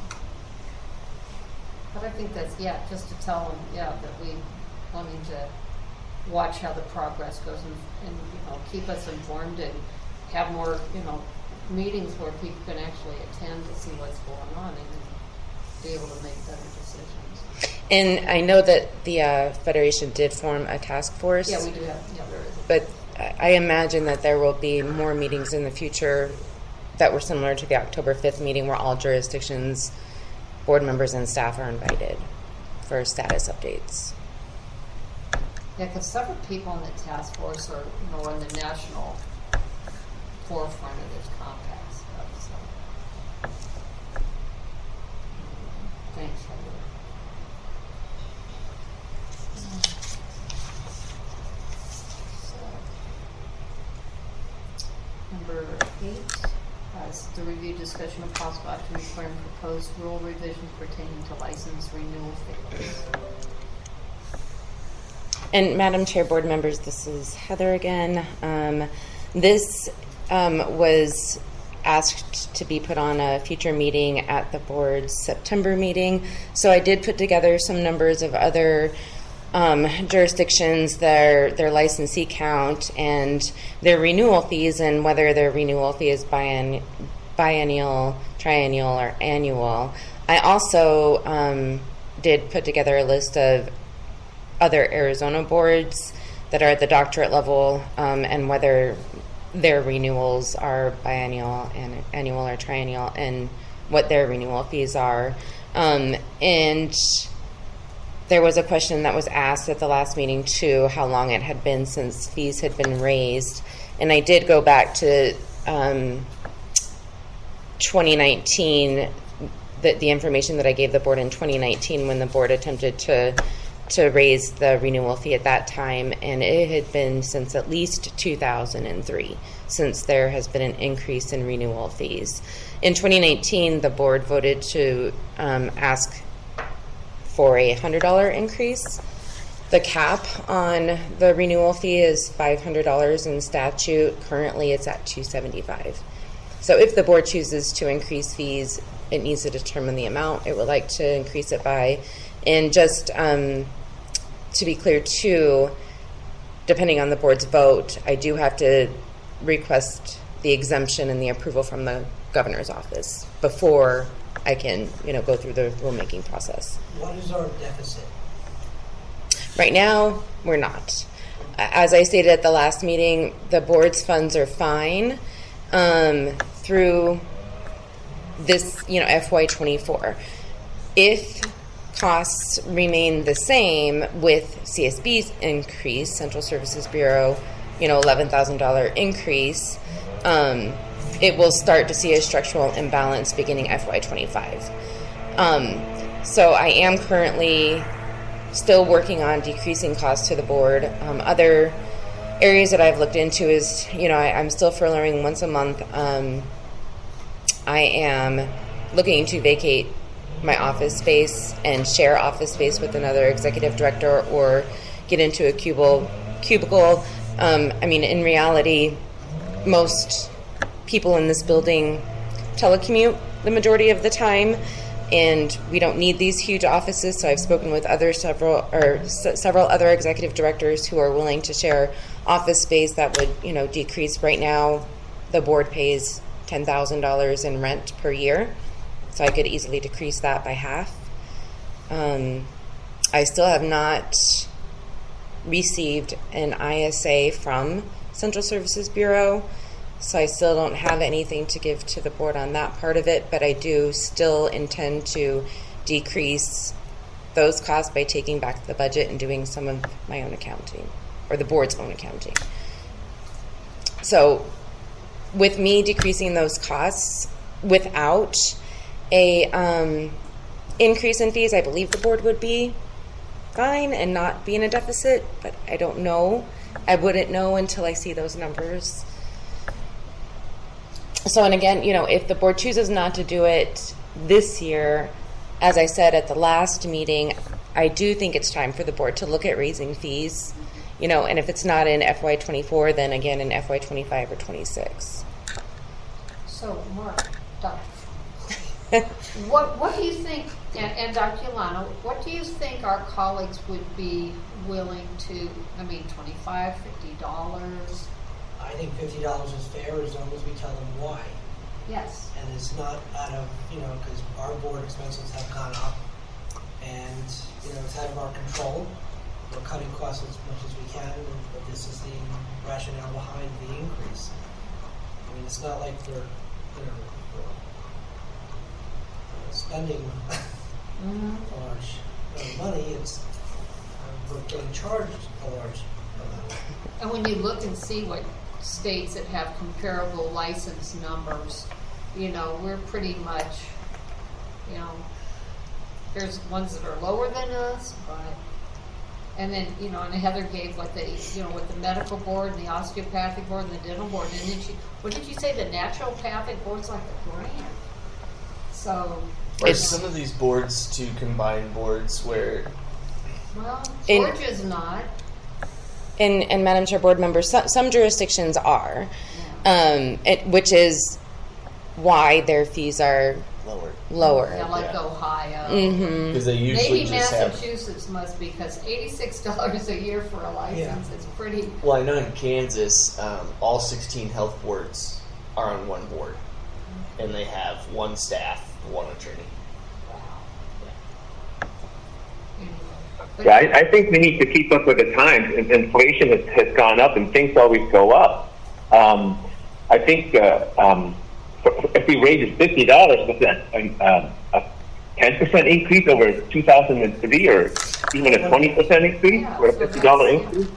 But I think that's, just to tell them, that we wanting to watch how the progress goes and keep us informed and have more, meetings where people can actually attend to see what's going on and be able to make better decisions. And I know that the Federation did form a task force. Yeah, we do have, there is. But I imagine that there will be more meetings in the future that were similar to the October 5th meeting where all jurisdictions, board members, and staff are invited for status updates. Yeah, because several people in the task force are, in the national forefront of this compact stuff. So, thanks, Heather. Number 8 is the review, discussion of possible action requiring proposed rule revisions pertaining to license renewal fees. And Madam Chair, board members, this is Heather again. This was asked to be put on a future meeting at the board's September meeting. So I did put together some numbers of other jurisdictions, their licensee count, and their renewal fees, and whether their renewal fee is biennial, triennial, or annual. I also did put together a list of other Arizona boards that are at the doctorate level, and whether their renewals are biennial and annual or triennial, and what their renewal fees are. And there was a question that was asked at the last meeting too, how long it had been since fees had been raised. And I did go back to 2019, the information that I gave the board in 2019 when the board attempted to raise the renewal fee at that time, and it had been since at least 2003 since there has been an increase in renewal fees. In 2019, the board voted to ask for a $100 increase. The cap on the renewal fee is $500 in statute. Currently, it's at $275. So if the board chooses to increase fees, it needs to determine the amount it would like to increase it by. And just to be clear, too, depending on the board's vote, I do have to request the exemption and the approval from the governor's office before I can, go through the rulemaking process. What is our deficit? Right now, we're not. As I stated at the last meeting, the board's funds are fine through this, FY24. If costs remain the same with CSB's increase, Central Services Bureau, $11,000 increase, it will start to see a structural imbalance beginning FY25. So I am currently still working on decreasing costs to the board. Other areas that I've looked into is, I'm still furloughing once a month. I am looking to vacate my office space and share office space with another executive director or get into a cubicle. In reality, most people in this building telecommute the majority of the time, and we don't need these huge offices. So I've spoken with several other executive directors who are willing to share office space that would, decrease. Right now, the board pays $10,000 in rent per year, so I could easily decrease that by half. I still have not received an ISA from Central Services Bureau, so I still don't have anything to give to the board on that part of it, but I do still intend to decrease those costs by taking back the budget and doing some of my own accounting, or the board's own accounting. So with me decreasing those costs without a increase in fees, I believe the board would be fine and not be in a deficit, but I don't know. I wouldn't know until I see those numbers. So, and again, if the board chooses not to do it this year, as I said at the last meeting, I do think it's time for the board to look at raising fees, and if it's not in FY24, then again in FY25 or 26. So, Mark, what do you think, and Dr. Yolano, what do you think our colleagues would be willing to, $25, $50? I think $50 is fair as long as we tell them why. Yes. And it's not out of, because our board expenses have gone up and, it's out of our control. We're cutting costs as much as we can, but this is the rationale behind the increase. It's not like we're spending a large money. It's we're getting charged a large amount. And when you look and see what states that have comparable license numbers, we're pretty much, there's ones that are lower than us, but, and then, and Heather gave what they, with the medical board and the osteopathic board and the dental board, and then what did you say, the naturopathic board's like a grant? So. Are some of these boards to combine boards where? Well, Georgia's not. And Madam Chair, board members, some jurisdictions are, which is why their fees are lower. Yeah, like Ohio. Because they usually Maybe just Massachusetts must be, because $86 a year for a license is pretty. Well, I know in Kansas, all 16 health boards are on one board, and they have one staff, one attorney. Yeah, I think we need to keep up with the times. Inflation has gone up, and things always go up. I think if we raise it $50, was that a 10% increase over 2003, or even a 20% increase, or a $50 increase?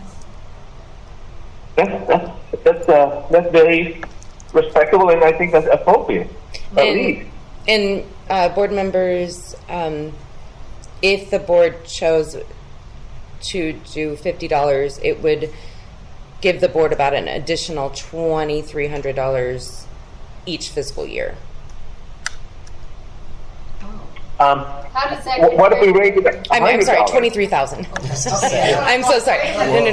That's very respectable, and I think that's appropriate. At least. And board members. If the board chose to do $50, it would give the board about an additional $2,300 each fiscal year. How does that? What if we raise it? I'm sorry, $23,000. I'm so sorry.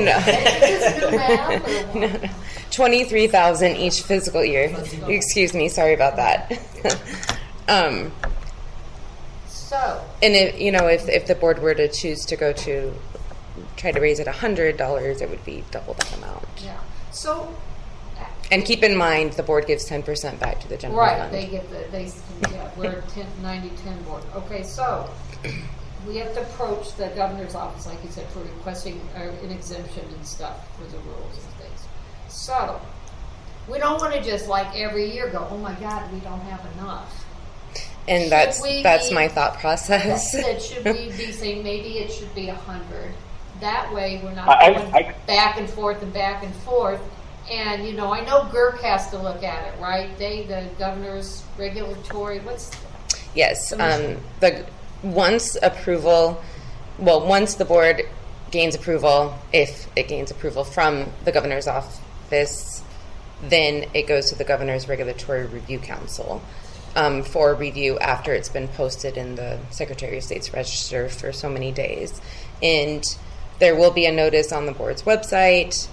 No. 23,000 each fiscal year. Excuse me. Sorry about that. So. And if the board were to choose to go to try to raise it $100, it would be double that amount. Yeah. So. And keep in mind, the board gives 10% back to the general Right, fund. they get we're 90-10 board. Okay, so we have to approach the governor's office, like you said, for requesting an exemption and stuff for the rules and things. So we don't want to just like every year go, oh my God, we don't have enough. And that's my thought process. Should we be saying maybe it should be 100? That way we're not going back and forth and back and forth. And, you know, I know GERC has to look at it, right? The governor's regulatory, Yes. Once the board gains approval, if it gains approval from the governor's office, then it goes to the governor's regulatory review council for review after it's been posted in the Secretary of State's register for so many days. And there will be a notice on the board's website.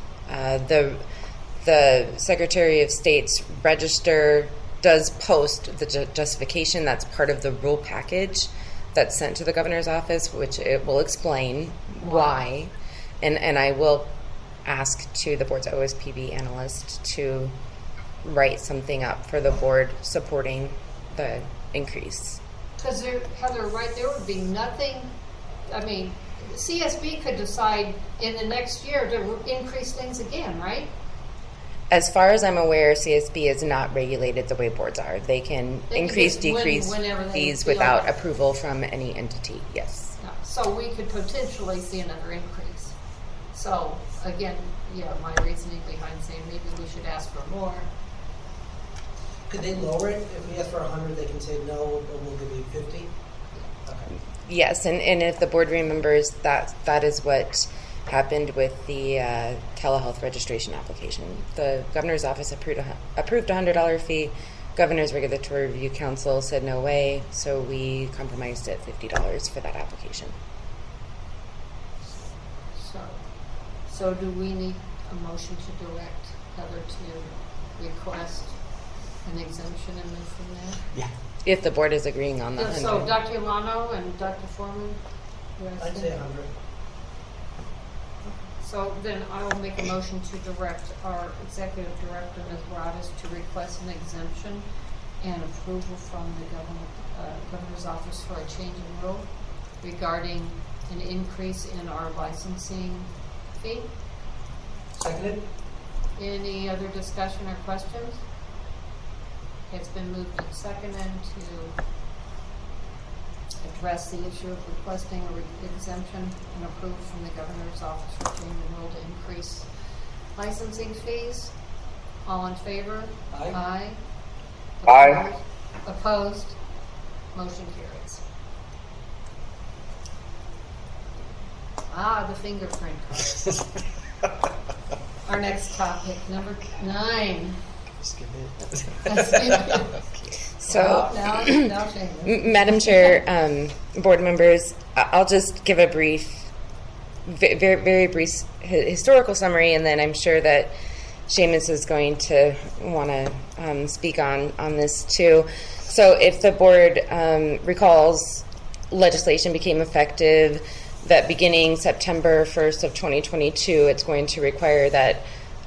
The Secretary of State's register does post the justification. That's part of the rule package that's sent to the governor's office, which it will explain why. And I will ask to the board's OSPB analyst to write something up for the board supporting the increase. Because Heather, right, there would be nothing, I mean, CSB could decide in the next year to increase things again, right? As far as I'm aware, CSB is not regulated the way boards are. They can increase, decrease fees without approval from any entity, yes. Yeah. So we could potentially see another increase. So again, my reasoning behind saying maybe we should ask for more. Could they lower it? If we ask for 100, they can say no, but we'll give you 50? Okay. Yes, and if the board remembers, that is what happened with the telehealth registration application. The governor's office approved a $100 fee. Governor's Regulatory Review Council said no way, so we compromised at $50 for that application. So do we need a motion to direct Heather to request an exemption and move from there? Yeah. If the board is agreeing on that. So Dr. Ilano and Dr. Foreman? I'd say 100. So then I will make a motion to direct our executive director, Ms. Broadus, to request an exemption and approval from the governor's office for a change in rule regarding an increase in our licensing fee. Seconded. Any other discussion or questions? It's been moved and seconded to address the issue of requesting an exemption and approval from the governor's office for change in rule to increase licensing fees. All in favor? Aye. Aye. Opposed? Motion carries. The fingerprint card. Our next topic, number 9. So, now Madam Chair, board members, I'll just give a very brief historical summary, and then I'm sure that Seamus is going to want to speak on this too. So if the board recalls, legislation became effective that beginning September 1st of 2022, it's going to require that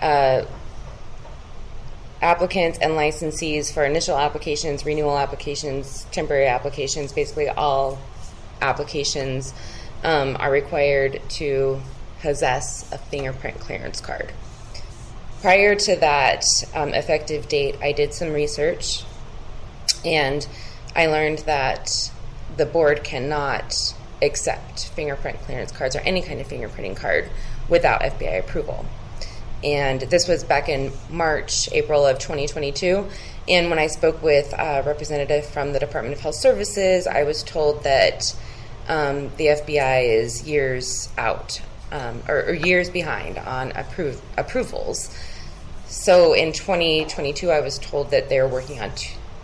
applicants and licensees for initial applications, renewal applications, temporary applications, basically all applications are required to possess a fingerprint clearance card. Prior to that effective date, I did some research, and I learned that the board cannot accept fingerprint clearance cards or any kind of fingerprinting card without FBI approval. And this was back in April of 2022. And when I spoke with a representative from the Department of Health Services, I was told that the FBI is years out or years behind on approvals. So in 2022, I was told that they're working on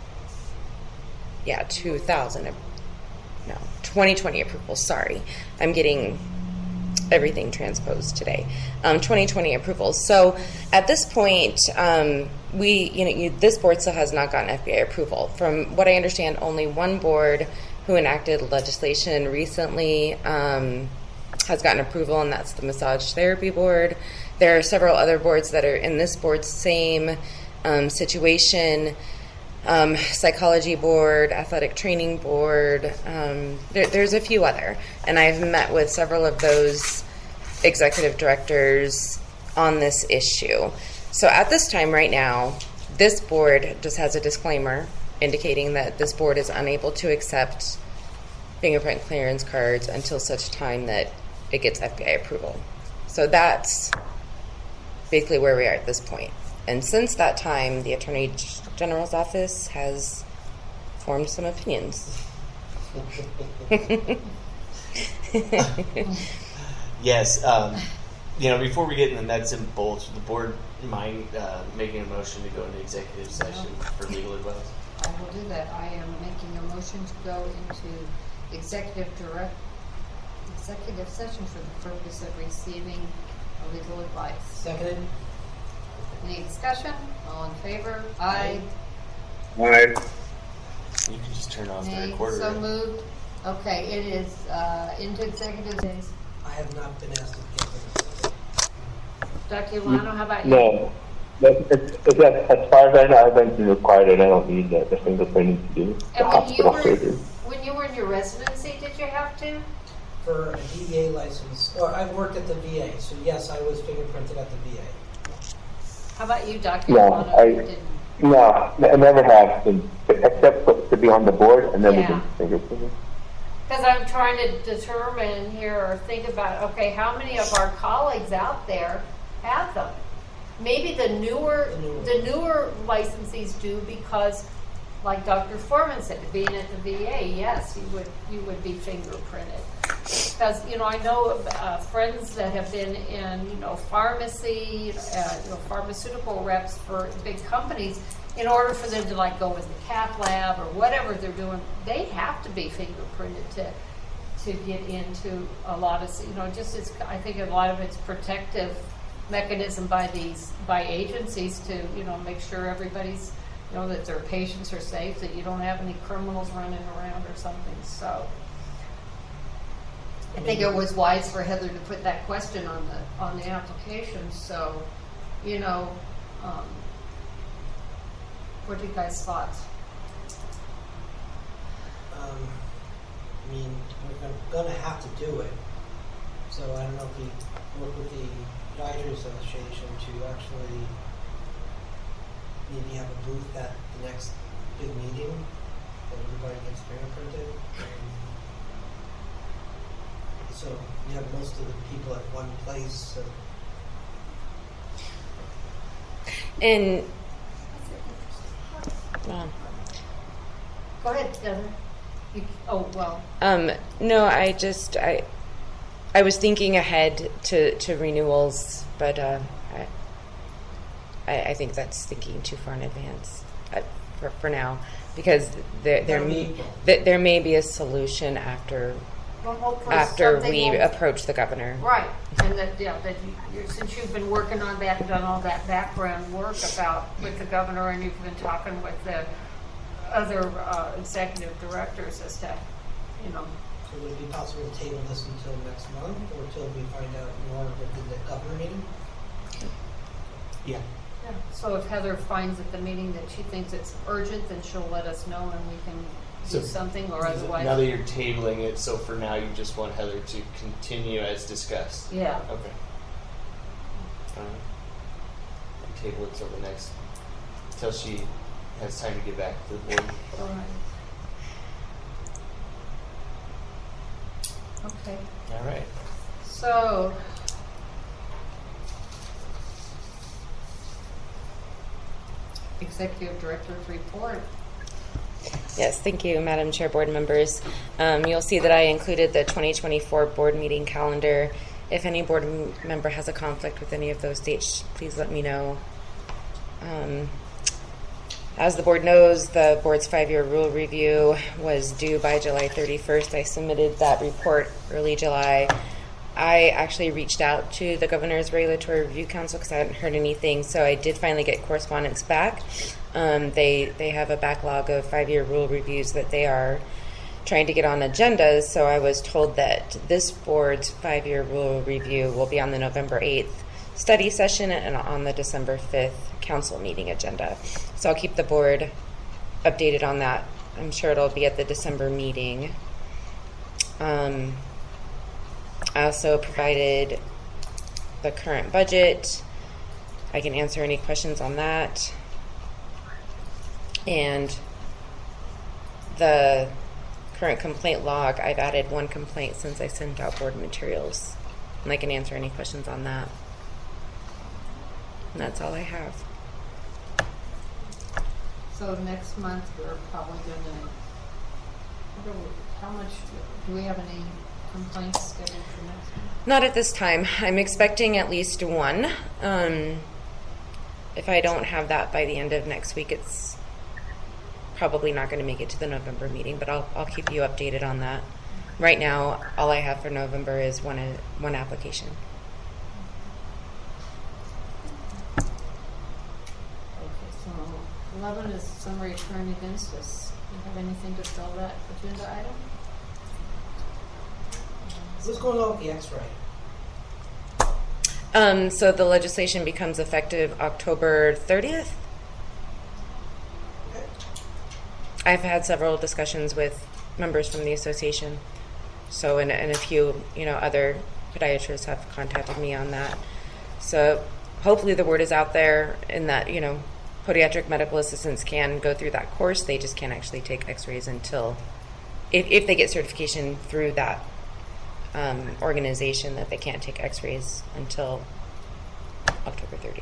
2020 approvals. Sorry, I'm getting everything transposed today. 2020 approvals. So at this point, this board still has not gotten FBI approval. From what I understand, only one board who enacted legislation recently has gotten approval, and that's the Massage Therapy Board. There are several other boards that are in this board's same situation, psychology board, athletic training board. There's a few other, and I've met with several of those executive directors on this issue. So at this time right now, this board just has a disclaimer indicating that this board is unable to accept fingerprint clearance cards until such time that it gets FBI approval. So that's basically where we are at this point. And since that time, the Attorney General's office has formed some opinions. Yes. Before we get into the nuts and bolts, would the board mind making a motion to go into executive session for legal advice? I will do that. I am making a motion to go into executive session for the purpose of receiving legal advice. Seconded? Any discussion? All in favor? Aye. Aye. You can just turn off the Nay. recorder. So moved. Okay, it is into executive days. I have not been asked to get them. Dr. Yolano, how about you? No. As far as I know, I haven't been required and I don't need the fingerprinting to do the And hospital surgery. when you were in your residency, did you have to? For a DEA license, or I worked at the VA, so yes, I was fingerprinted at the VA. How about you, Dr. No, Yolano? You didn't. I never have been, except to be on the board and never Yeah. been fingerprinted. Because I'm trying to determine here or think about, okay, how many of our colleagues out there have them? Maybe the newer licensees do because, like Dr. Foreman said, being at the VA, yes, you would be fingerprinted. Because I know friends that have been in pharmacy, pharmaceutical reps for big companies. In order for them to go in the cath lab or whatever they're doing, they have to be fingerprinted to get into a lot of I think a lot of it's protective mechanism by agencies to make sure everybody's that their patients are safe, that you don't have any criminals running around or something. So I think it was wise for Heather to put that question on the application. So what are you guys' thoughts? We're going to have to do it. So I don't know if we work with the Advisory Association to actually maybe have a booth at the next big meeting that everybody gets fingerprinted. So you have most of the people at one place. So. And Go ahead, Heather. no, I was thinking ahead to renewals, but I think that's thinking too far in advance for now, because there may be a solution after we approach the governor. Right, and since you've been working on that and done all that background work with the governor, and you've been talking with the other executive directors as to, So would it be possible to table this until next month, or until we find out more with the governor meeting? Yeah. Yeah. So if Heather finds at the meeting that she thinks it's urgent, then she'll let us know and we can do something, or otherwise. Now that you're tabling it, so for now you just want Heather to continue as discussed. Yeah. Okay. All right. Table it till she has time to get back to the board. All right. Okay. All right. So, Executive Director's report. Yes, thank you, Madam Chair, board members. You'll see that I included the 2024 board meeting calendar. If any board member has a conflict with any of those dates, please let me know. As the board knows, the board's 5-year rule review was due by July 31st. I submitted that report early July. I actually reached out to the Governor's Regulatory Review Council because I hadn't heard anything, so I did finally get correspondence back. They have a backlog of 5-year rule reviews that they are trying to get on agendas, so I was told that this board's 5-year rule review will be on the November 8th study session and on the December 5th council meeting agenda. So I'll keep the board updated on that. I'm sure it'll be at the December meeting. I also provided the current budget. I can answer any questions on that. And the current complaint log, I've added one complaint since I sent out board materials. And I can answer any questions on that. And that's all I have. So next month, we're probably gonna, how much, do we have any complaints scheduled for next month? Not at this time. I'm expecting at least one. If I don't have that by the end of next week, it's probably not going to make it to the November meeting, but I'll keep you updated on that. Right now, all I have for November is one application. Okay, so 11 is summary term events. Does you have anything to fill that agenda item? What's going on with the X-ray? So the legislation becomes effective October 30th. Okay. I've had several discussions with members from the association. So, and a few, other podiatrists have contacted me on that. So hopefully the word is out there in that, podiatric medical assistants can go through that course. They just can't actually take x-rays until, if they get certification through that organization, that they can't take x-rays until October 30th.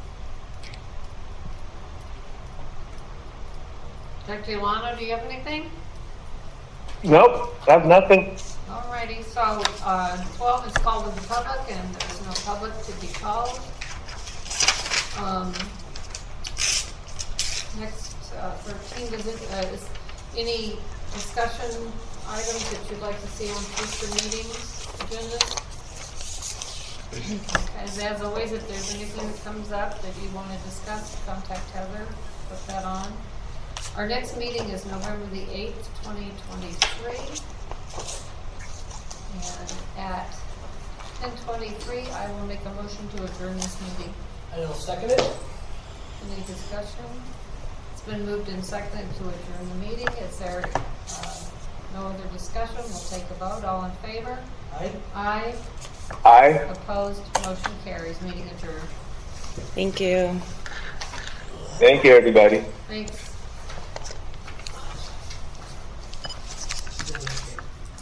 Dr. Ilano, do you have anything? Nope, I have nothing. Alrighty, so 12 is called to the public, and there's no public to be called. Next, 13, is any discussion items that you'd like to see on future meetings agendas? As always, if there's anything that comes up that you want to discuss, contact Heather, put that on. Our next meeting is November the 8th, 2023. And at 10:23, I will make a motion to adjourn this meeting. And I'll second it. Any discussion? It's been moved and seconded to adjourn the meeting. Is there no other discussion? We'll take a vote. All in favor? Aye. Aye. Aye. Opposed? Motion carries. Meeting adjourned. Thank you. Thank you, everybody. Thanks.